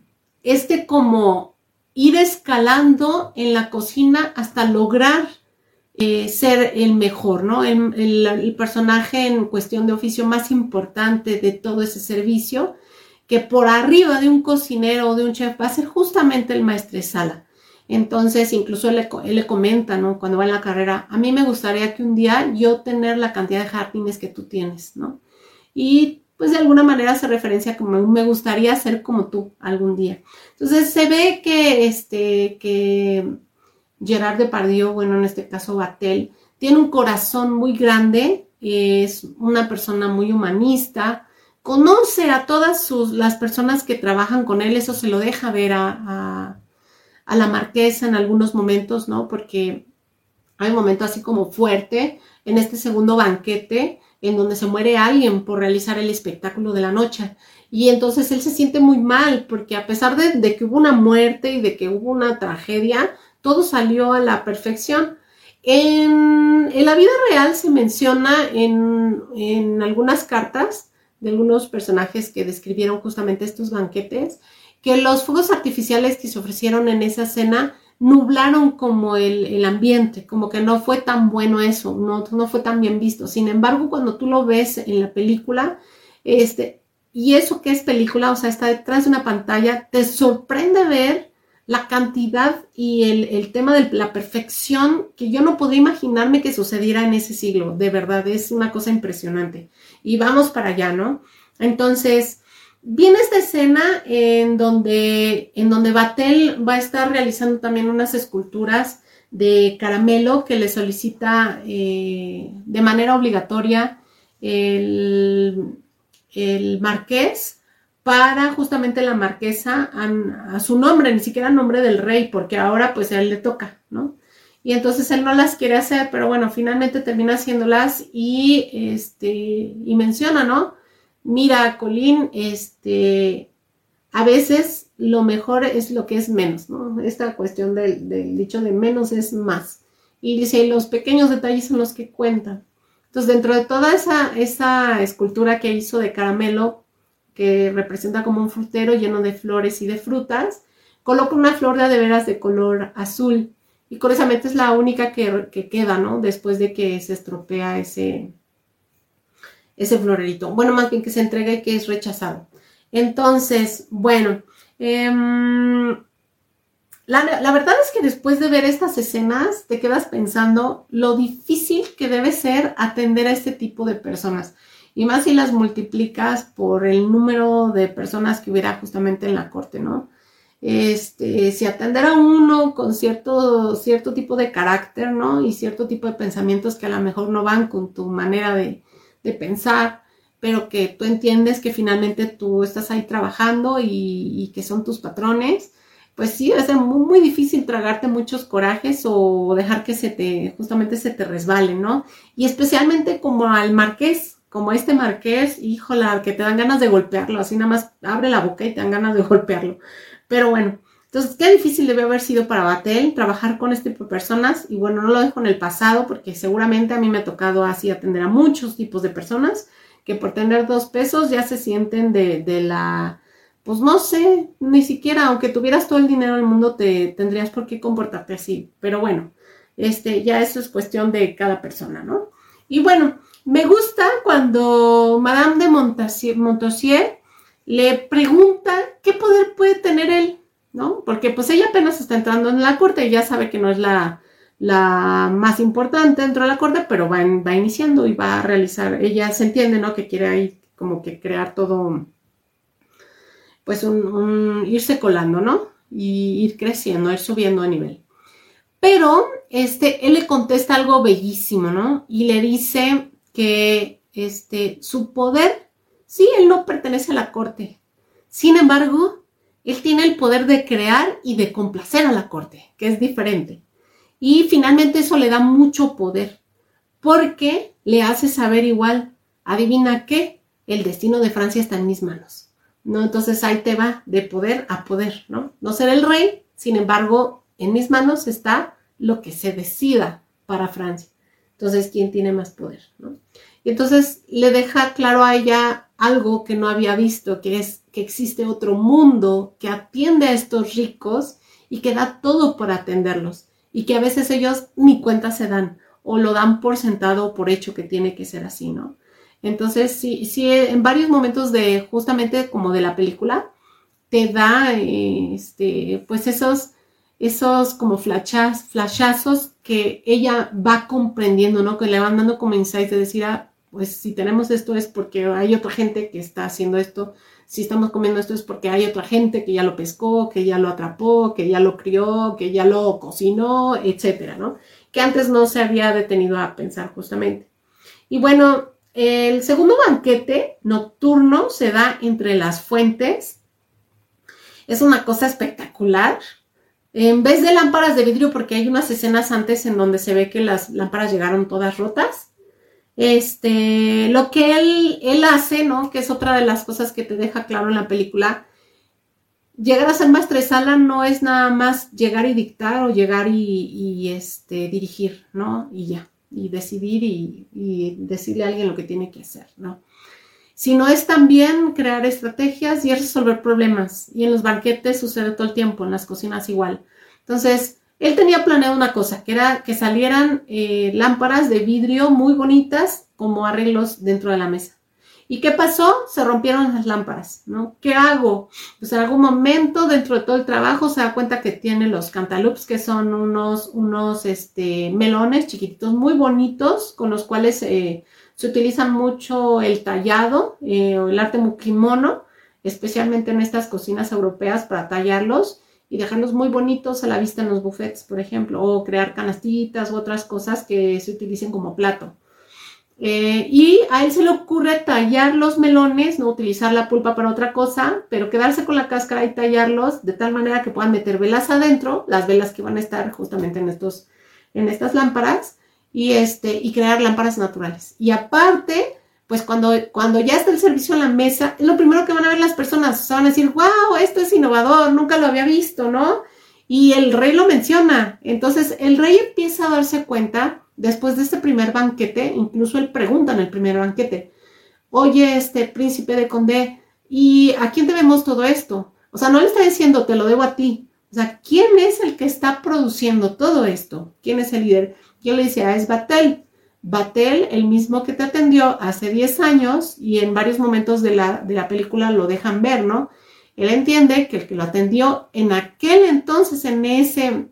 este como ir escalando en la cocina hasta lograr Eh, ser el mejor, ¿no? El, el, el personaje en cuestión de oficio más importante de todo ese servicio, que por arriba de un cocinero o de un chef va a ser justamente el maestresala. Entonces, incluso él le, él le comenta, ¿no? Cuando va en la carrera, a mí me gustaría que un día yo tener la cantidad de jardines que tú tienes, ¿no? Y pues de alguna manera se referencia como me gustaría ser como tú algún día. Entonces, se ve que, este, que Gerard Depardieu, bueno, en este caso Vatel, tiene un corazón muy grande, es una persona muy humanista, conoce a todas sus, las personas que trabajan con él, eso se lo deja ver a, a, a la marquesa en algunos momentos, ¿no? Porque hay un momento así como fuerte en este segundo banquete en donde se muere alguien por realizar el espectáculo de la noche. Y entonces él se siente muy mal porque a pesar de, de que hubo una muerte y de que hubo una tragedia, todo salió a la perfección. En, en la vida real se menciona en, en algunas cartas de algunos personajes que describieron justamente estos banquetes, que los fuegos artificiales que se ofrecieron en esa cena nublaron como el, el ambiente, como que no fue tan bueno eso, no, no fue tan bien visto. Sin embargo, cuando tú lo ves en la película, este, y eso que es película, o sea, está detrás de una pantalla, te sorprende ver la cantidad y el, el tema de la perfección que yo no podía imaginarme que sucediera en ese siglo. De verdad, es una cosa impresionante. Y vamos para allá, ¿no? Entonces, viene esta escena en donde, en donde Vatel va a estar realizando también unas esculturas de Caramelo que le solicita eh, de manera obligatoria el, el marqués para justamente la marquesa a, a su nombre, ni siquiera a nombre del rey, porque ahora pues a él le toca, ¿no? Y entonces él no las quiere hacer, pero bueno, finalmente termina haciéndolas y, este, y menciona, ¿no? Mira, Colín, este, a veces lo mejor es lo que es menos, ¿no? Esta cuestión del, del dicho de menos es más. Y dice, los pequeños detalles son los que cuentan. Entonces, dentro de toda esa, esa escultura que hizo de Caramelo, que representa como un frutero lleno de flores y de frutas, coloca una flor de veras de color azul. Y curiosamente es la única que, que queda, ¿no? Después de que se estropea ese, ese florerito. Bueno, más bien que se entrega y que es rechazado. Entonces, bueno, eh, la, la verdad es que después de ver estas escenas te quedas pensando lo difícil que debe ser atender a este tipo de personas. Y más si las multiplicas por el número de personas que hubiera justamente en la corte, ¿no? Este, si atender a uno con cierto, cierto tipo de carácter, ¿no? Y cierto tipo de pensamientos que a lo mejor no van con tu manera de, de pensar, pero que tú entiendes que finalmente tú estás ahí trabajando y, y que son tus patrones, pues sí, debe ser muy, muy difícil tragarte muchos corajes o dejar que se te, justamente se te resbalen, ¿no? Y especialmente como al marqués, como este marqués, híjola, que te dan ganas de golpearlo, así nada más abre la boca y te dan ganas de golpearlo. Pero bueno, entonces qué difícil debe haber sido para Vatel trabajar con este tipo de personas. Y bueno, no lo dejo en el pasado porque seguramente a mí me ha tocado así atender a muchos tipos de personas que por tener dos pesos ya se sienten de, de la, pues no sé, ni siquiera, aunque tuvieras todo el dinero del mundo, te tendrías por qué comportarte así. Pero bueno, este, ya eso es cuestión de cada persona, ¿no? Y bueno, me gusta cuando Madame de Montasier, Montausier le pregunta qué poder puede tener él, ¿no? Porque pues ella apenas está entrando en la corte y ya sabe que no es la, la más importante dentro de la corte, pero va, en, va iniciando y va a realizar, ella se entiende, ¿no? Que quiere ahí como que crear todo, pues un, un irse colando, ¿no? Y ir creciendo, ir subiendo de nivel. Pero este, él le contesta algo bellísimo, ¿no? Y le dice que este, su poder, sí, él no pertenece a la corte. Sin embargo, él tiene el poder de crear y de complacer a la corte, que es diferente. Y finalmente eso le da mucho poder, porque le hace saber igual, adivina qué, el destino de Francia está en mis manos, ¿no? Entonces ahí te va de poder a poder, ¿no? No ser el rey, sin embargo, en mis manos está lo que se decida para Francia. Entonces, ¿quién tiene más poder, ¿no? Y entonces le deja claro a ella algo que no había visto, que es que existe otro mundo que atiende a estos ricos y que da todo por atenderlos y que a veces ellos ni cuenta se dan o lo dan por sentado o por hecho que tiene que ser así, ¿no? Entonces, sí, sí, en varios momentos de justamente como de la película te da este, pues esos, esos como flashaz, flashazos que ella va comprendiendo, ¿no? Que le van dando como insights de decir, ah, pues si tenemos esto es porque hay otra gente que está haciendo esto, si estamos comiendo esto es porque hay otra gente que ya lo pescó, que ya lo atrapó, que ya lo crió, que ya lo cocinó, etcétera, ¿no? Que antes no se había detenido a pensar justamente. Y bueno, el segundo banquete nocturno se da entre las fuentes. Es una cosa espectacular. En vez de lámparas de vidrio, porque hay unas escenas antes en donde se ve que las lámparas llegaron todas rotas, este, lo que él, él hace, ¿no? Que es otra de las cosas que te deja claro en la película, llegar a ser maestresala no es nada más llegar y dictar o llegar y, y este, dirigir, ¿no? Y ya, y decidir y, y decirle a alguien lo que tiene que hacer, ¿no? Sino es también crear estrategias y es resolver problemas. Y en los banquetes sucede todo el tiempo, en las cocinas igual. Entonces, él tenía planeado una cosa, que era que salieran eh, lámparas de vidrio muy bonitas como arreglos dentro de la mesa. ¿Y qué pasó? Se rompieron las lámparas, ¿no? ¿Qué hago? Pues en algún momento dentro de todo el trabajo se da cuenta que tiene los cantaloupes, que son unos, unos este, melones chiquititos muy bonitos con los cuales eh, se utiliza mucho el tallado eh, o el arte mukimono, especialmente en estas cocinas europeas para tallarlos y dejarlos muy bonitos a la vista en los buffets, por ejemplo, o crear canastitas u otras cosas que se utilicen como plato. Eh, y a él se le ocurre tallar los melones, no utilizar la pulpa para otra cosa, pero quedarse con la cáscara y tallarlos de tal manera que puedan meter velas adentro, las velas que van a estar justamente en, estos, en estas lámparas, y, este, y crear lámparas naturales. Y aparte, pues cuando, cuando ya está el servicio en la mesa, es lo primero que van a ver las personas, o sea, van a decir, wow, esto es innovador, nunca lo había visto, ¿no? Y el rey lo menciona, entonces el rey empieza a darse cuenta. Después de este primer banquete, incluso él pregunta en el primer banquete, oye, este príncipe de Condé, ¿y a quién debemos todo esto? O sea, no le está diciendo, te lo debo a ti. O sea, ¿quién es el que está produciendo todo esto? ¿Quién es el líder? Yo le decía, es Vatel. Vatel, el mismo que te atendió hace diez años y en varios momentos de la, de la película lo dejan ver, ¿no? Él entiende que el que lo atendió en aquel entonces, en ese...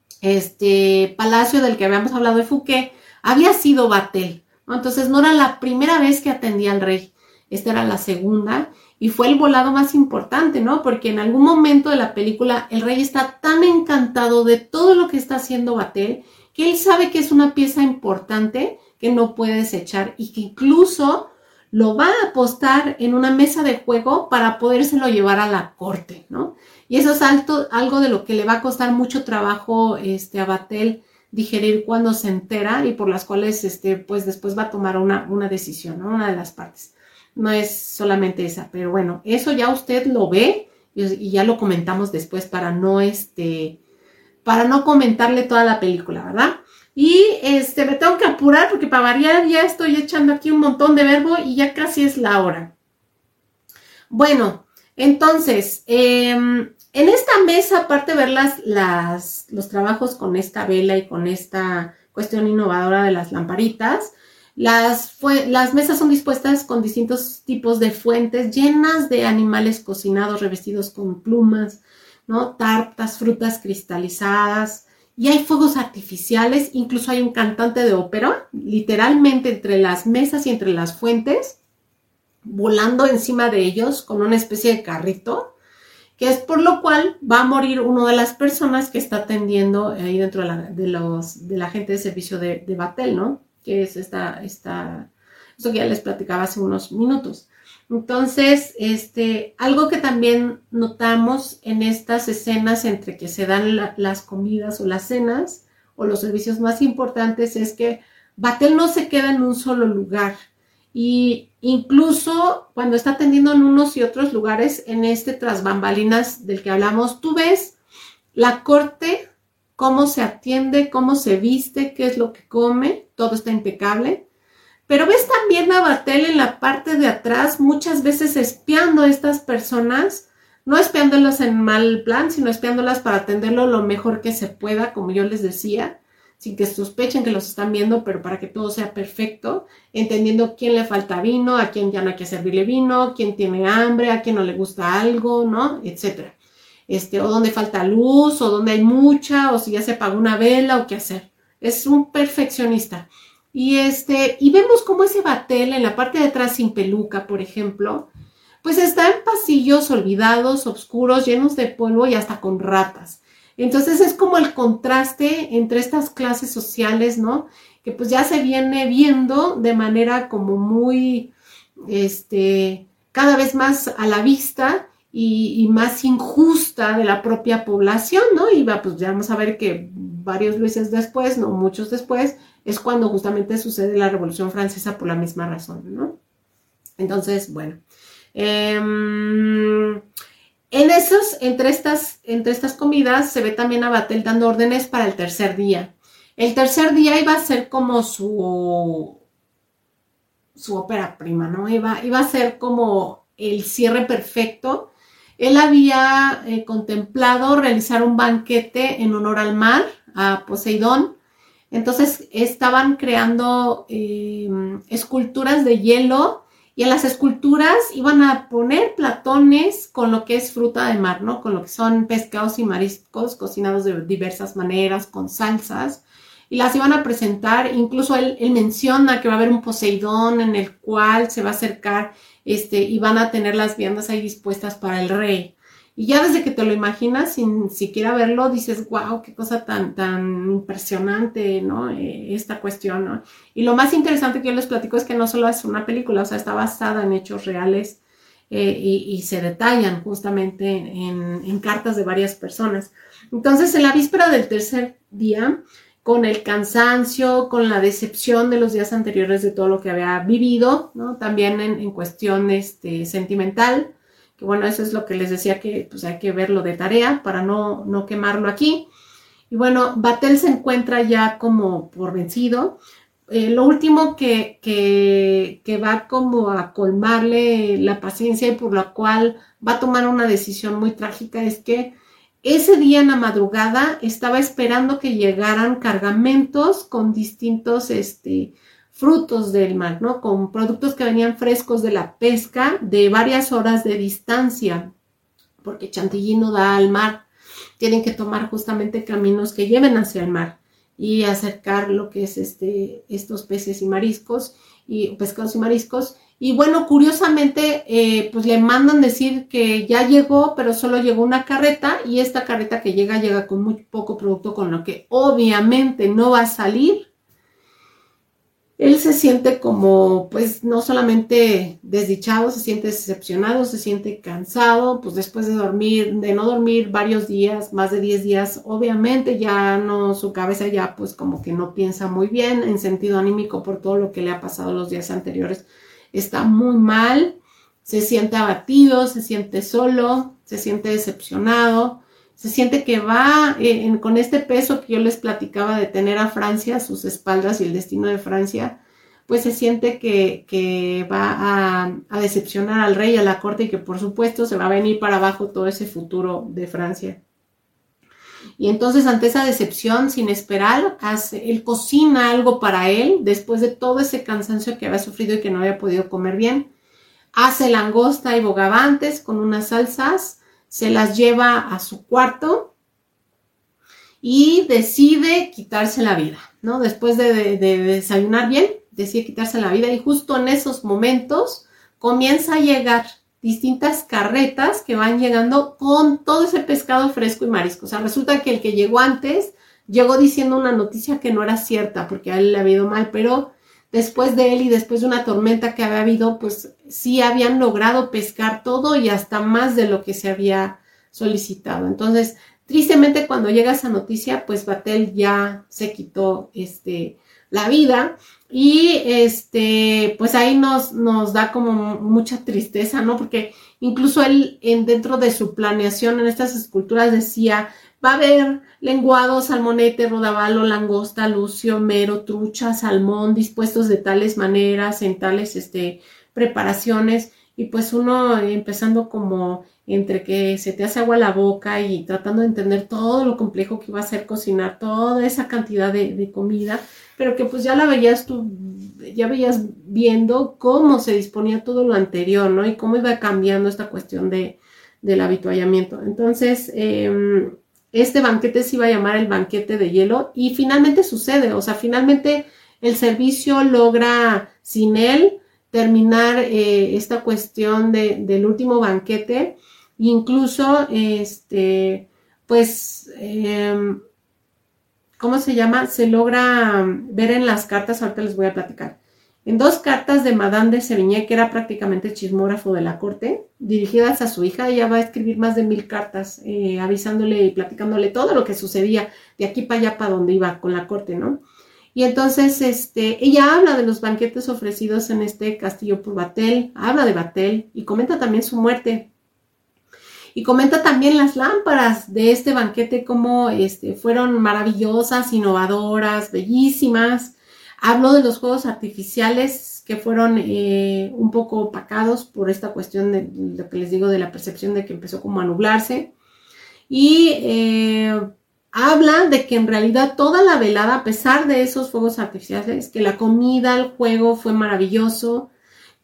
este palacio del que habíamos hablado de Fouquet, había sido Vatel, ¿no? Entonces no era la primera vez que atendía al rey, esta era la segunda y fue el volado más importante, ¿no? Porque en algún momento de la película el rey está tan encantado de todo lo que está haciendo Vatel que él sabe que es una pieza importante que no puede desechar y que incluso lo va a apostar en una mesa de juego para podérselo llevar a la corte, ¿no? Y eso es alto, algo de lo que le va a costar mucho trabajo este, a Vatel digerir cuando se entera y por las cuales este, pues después va a tomar una, una decisión, ¿no? Una de las partes. No es solamente esa, pero bueno, eso ya usted lo ve y, y ya lo comentamos después para no, este, para no comentarle toda la película, ¿verdad? Y este, me tengo que apurar porque para variar ya estoy echando aquí un montón de verbo y ya casi es la hora. Bueno, entonces, eh, en esta mesa, aparte de ver las, las, los trabajos con esta vela y con esta cuestión innovadora de las lamparitas, las, fue, las mesas son dispuestas con distintos tipos de fuentes llenas de animales cocinados, revestidos con plumas, ¿no? Tartas, frutas cristalizadas, y hay fuegos artificiales, incluso hay un cantante de ópera, literalmente entre las mesas y entre las fuentes, volando encima de ellos con una especie de carrito, que es por lo cual va a morir una de las personas que está atendiendo ahí dentro de la, de los, de la gente de servicio de, de Vatel, ¿no? Que es esta, esta, esto que ya les platicaba hace unos minutos. Entonces, este, algo que también notamos en estas escenas entre que se dan la, las comidas o las cenas o los servicios más importantes es que Vatel no se queda en un solo lugar. Y incluso cuando está atendiendo en unos y otros lugares, en este tras bambalinas del que hablamos, tú ves la corte, cómo se atiende, cómo se viste, qué es lo que come, todo está impecable. Pero ves también a Vatel en la parte de atrás, muchas veces espiando a estas personas, no espiándolas en mal plan, sino espiándolas para atenderlo lo mejor que se pueda, como yo les decía, sin que sospechen que los están viendo, pero para que todo sea perfecto, entendiendo quién le falta vino, a quién ya no hay que servirle vino, quién tiene hambre, a quién no le gusta algo, ¿no? Etcétera. Este, o dónde falta luz, o dónde hay mucha, o si ya se apagó una vela, o qué hacer. Es un perfeccionista. Y, este, y vemos cómo ese Vatel en la parte de atrás sin peluca, por ejemplo, pues está en pasillos olvidados, oscuros, llenos de polvo y hasta con ratas. Entonces es como el contraste entre estas clases sociales, ¿no? Que pues ya se viene viendo de manera como muy, este, cada vez más a la vista y, y más injusta de la propia población, ¿no? Y va, pues ya vamos a ver que varios meses después, no muchos después, es cuando justamente sucede la Revolución Francesa por la misma razón, ¿no? Entonces, bueno. Eh, en esos, entre estas, entre estas comidas, se ve también a Vatel dando órdenes para el tercer día. El tercer día iba a ser como su, su ópera prima, ¿no? Iba, iba a ser como el cierre perfecto. Él había eh, contemplado realizar un banquete en honor al mar, a Poseidón. Entonces estaban creando eh, esculturas de hielo Y en las esculturas iban a poner platones con lo que es fruta de mar, ¿no? Con lo que son pescados y mariscos cocinados de diversas maneras, con salsas. Y las iban a presentar, incluso él, él menciona que va a haber un Poseidón en el cual se va a acercar este, y van a tener las viandas ahí dispuestas para el rey. Y ya desde que te lo imaginas, sin siquiera verlo, dices, wow, qué cosa tan, tan impresionante, ¿no? Eh, esta cuestión, ¿no? Y lo más interesante que yo les platico es que no solo es una película, o sea, está basada en hechos reales eh, y, y se detallan justamente en, en cartas de varias personas. Entonces, en la víspera del tercer día, con el cansancio, con la decepción de los días anteriores de todo lo que había vivido, ¿no? También en, en cuestión este, sentimental, que bueno, eso es lo que les decía que pues hay que verlo de tarea para no, no quemarlo aquí. Y bueno, Vatel se encuentra ya como por vencido. Eh, lo último que, que, que va como a colmarle la paciencia y por la cual va a tomar una decisión muy trágica es que ese día en la madrugada estaba esperando que llegaran cargamentos con distintos este, frutos del mar, ¿no? Con productos que venían frescos de la pesca de varias horas de distancia, porque Chantilly no da al mar. Tienen que tomar justamente caminos que lleven hacia el mar y acercar lo que es este, estos peces y mariscos, y pescados y mariscos. Y bueno, curiosamente, eh, pues le mandan decir que ya llegó, pero solo llegó una carreta, y esta carreta que llega, llega con muy poco producto, con lo que obviamente no va a salir. Él se siente como, pues, no solamente desdichado, se siente decepcionado, se siente cansado, pues después de dormir, de no dormir varios días, más de diez días, obviamente ya no, su cabeza ya pues como que no piensa muy bien en sentido anímico por todo lo que le ha pasado los días anteriores. Está muy mal, se siente abatido, se siente solo, se siente decepcionado, se siente que va eh, en, con este peso que yo les platicaba de tener a Francia a sus espaldas y el destino de Francia, pues se siente que, que va a, a decepcionar al rey y a la corte, y que por supuesto se va a venir para abajo todo ese futuro de Francia. Y entonces, ante esa decepción, sin esperar, hace, él cocina algo para él, después de todo ese cansancio que había sufrido y que no había podido comer bien. Hace langosta y bogavantes con unas salsas, se las lleva a su cuarto y decide quitarse la vida, ¿no? Después de, de, de desayunar bien, decide quitarse la vida, y justo en esos momentos comienza a llegar distintas carretas que van llegando con todo ese pescado fresco y marisco. O sea, resulta que el que llegó antes llegó diciendo una noticia que no era cierta, porque a él le había ido mal, pero después de él y después de una tormenta que había habido, pues sí habían logrado pescar todo y hasta más de lo que se había solicitado. Entonces, tristemente, cuando llega esa noticia, pues Vatel ya se quitó este, la vida, y este, pues ahí nos, nos da como mucha tristeza, ¿no? Porque incluso él, en, dentro de su planeación en estas esculturas, decía: va a haber lenguado, salmonete, rodavalo, langosta, lucio, mero, trucha, salmón, dispuestos de tales maneras, en tales este, preparaciones. Y pues uno empezando como entre que se te hace agua la boca y tratando de entender todo lo complejo que iba a ser cocinar toda esa cantidad de, de comida, pero que pues ya la veías tú, ya veías viendo cómo se disponía todo lo anterior, ¿no? Y cómo iba cambiando esta cuestión de, del habituallamiento. Entonces, eh, este banquete se iba a llamar el banquete de hielo, y finalmente sucede, o sea, finalmente el servicio logra sin él terminar eh, esta cuestión de, del último banquete. Incluso, este, pues, eh, ¿cómo se llama? Se logra ver en las cartas, ahorita les voy a platicar. En dos cartas de Madame de Sévigné, que era prácticamente el chismógrafo de la corte, dirigidas a su hija. Ella va a escribir más de mil cartas, eh, avisándole y platicándole todo lo que sucedía de aquí para allá, para donde iba con la corte, ¿no? Y entonces, este, ella habla de los banquetes ofrecidos en este castillo por Vatel, habla de Vatel y comenta también su muerte. Y comenta también las lámparas de este banquete, cómo este, fueron maravillosas, innovadoras, bellísimas. Habló de los fuegos artificiales que fueron eh, un poco opacados por esta cuestión de lo que les digo, de la percepción de que empezó como a nublarse. Y eh, habla de que en realidad toda la velada, a pesar de esos fuegos artificiales, que la comida, el juego fue maravilloso,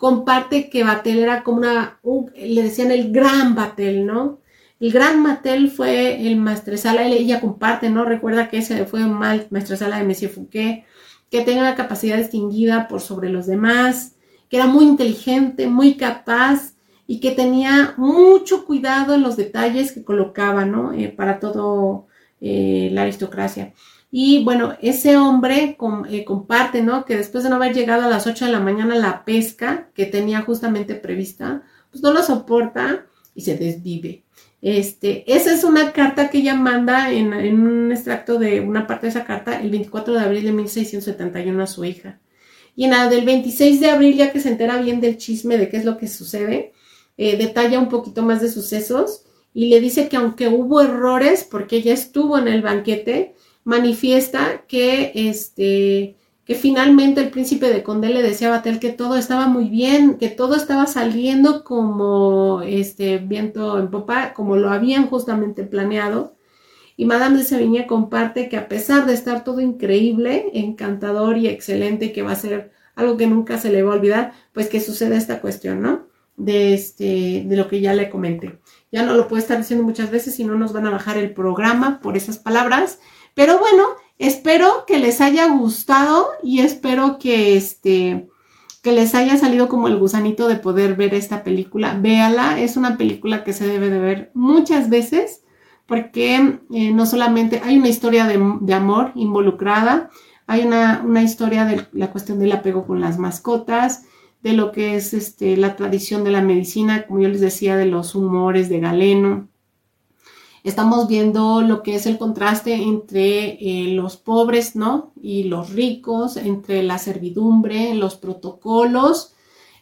comparte que Vatel era como una, un, le decían el gran Vatel, ¿no? El gran Vatel fue el maestresala, ella comparte, ¿no? Recuerda que ese fue un mal maestresala de Monsieur Fouquet, que tenía una capacidad distinguida por sobre los demás, que era muy inteligente, muy capaz y que tenía mucho cuidado en los detalles que colocaba, ¿no? Eh, para todo eh, la aristocracia. Y bueno, ese hombre com, eh, comparte, ¿no? Que después de no haber llegado a las ocho de la mañana a la pesca que tenía justamente prevista, pues no lo soporta y se desvive. Este, esa es una carta que ella manda en, en un extracto de una parte de esa carta el veinticuatro de abril de mil seiscientos setenta y uno a su hija. Y en la del veintiséis de abril, ya que se entera bien del chisme de qué es lo que sucede, eh, detalla un poquito más de sucesos y le dice que aunque hubo errores, porque ella estuvo en el banquete, manifiesta que, este, que finalmente el príncipe de Condé le decía a Vatel que todo estaba muy bien, que todo estaba saliendo como este, viento en popa, como lo habían justamente planeado. Y Madame de Sévigné comparte que a pesar de estar todo increíble, encantador y excelente, que va a ser algo que nunca se le va a olvidar, pues que sucede esta cuestión, ¿no? De, este, de lo que ya le comenté. Ya no lo puedo estar diciendo muchas veces, si no nos van a bajar el programa por esas palabras. Pero bueno, espero que les haya gustado y espero que, este, que les haya salido como el gusanito de poder ver esta película. Véala, es una película que se debe de ver muchas veces porque eh, no solamente hay una historia de, de amor involucrada, hay una, una historia de la cuestión del apego con las mascotas, de lo que es este, la tradición de la medicina, como yo les decía, de los humores de Galeno. Estamos viendo lo que es el contraste entre eh, los pobres, ¿no? Y los ricos, entre la servidumbre, los protocolos.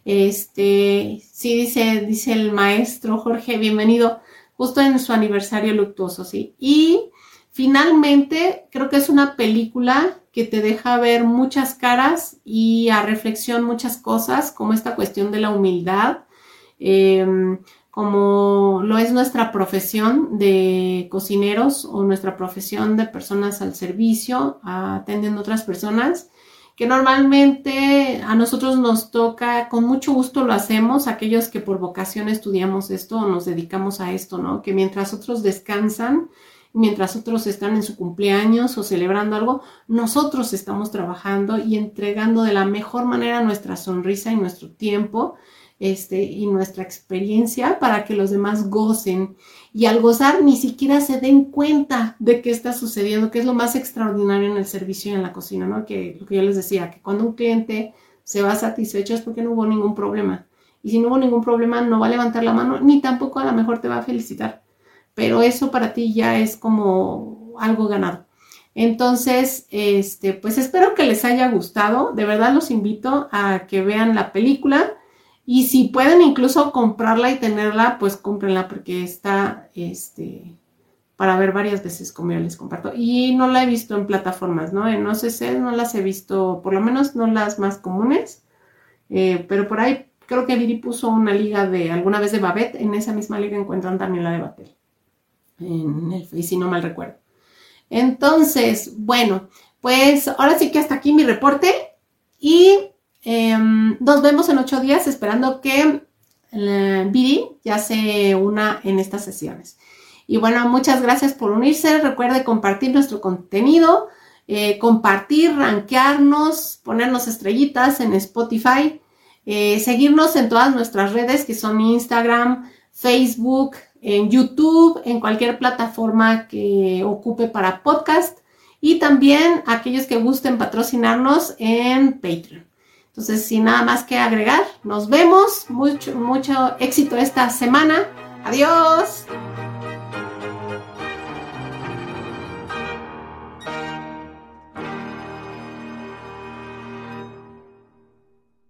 Este, sí, dice, dice el maestro Jorge, bienvenido, justo en su aniversario luctuoso, ¿sí? Y finalmente, creo que es una película que te deja ver muchas caras y a reflexión muchas cosas, como esta cuestión de la humildad, eh, como lo es nuestra profesión de cocineros o nuestra profesión de personas al servicio, atendiendo a otras personas, que normalmente a nosotros nos toca, con mucho gusto lo hacemos, aquellos que por vocación estudiamos esto o nos dedicamos a esto, ¿no? Que mientras otros descansan, mientras otros están en su cumpleaños o celebrando algo, nosotros estamos trabajando y entregando de la mejor manera nuestra sonrisa y nuestro tiempo, Este, y nuestra experiencia para que los demás gocen y al gozar ni siquiera se den cuenta de qué está sucediendo, que es lo más extraordinario en el servicio y en la cocina, ¿no? Que lo que yo les decía, que cuando un cliente se va satisfecho es porque no hubo ningún problema. Y si no hubo ningún problema, no va a levantar la mano, ni tampoco a lo mejor te va a felicitar. Pero eso para ti ya es como algo ganado. Entonces, este, pues espero que les haya gustado. De verdad los invito a que vean la película. Y si pueden incluso comprarla y tenerla, pues cómprenla porque está este, para ver varias veces, como yo les comparto. Y no la he visto en plataformas, ¿no? En O C C no las he visto, por lo menos no las más comunes. Eh, pero por ahí creo que Viri puso una liga de alguna vez de Babette. En esa misma liga encuentran también la de Vatel. En el, y si no mal recuerdo. Entonces, bueno, pues ahora sí que hasta aquí mi reporte. Y Eh, nos vemos en ocho días esperando que eh, Viri ya se una en estas sesiones. Y bueno, muchas gracias por unirse. Recuerde compartir nuestro contenido, eh, compartir, rankearnos, ponernos estrellitas en Spotify, eh, seguirnos en todas nuestras redes que son Instagram, Facebook, en YouTube, en cualquier plataforma que ocupe para podcast y también aquellos que gusten patrocinarnos en Patreon. Entonces, sin nada más que agregar, nos vemos. Mucho, mucho éxito esta semana. Adiós.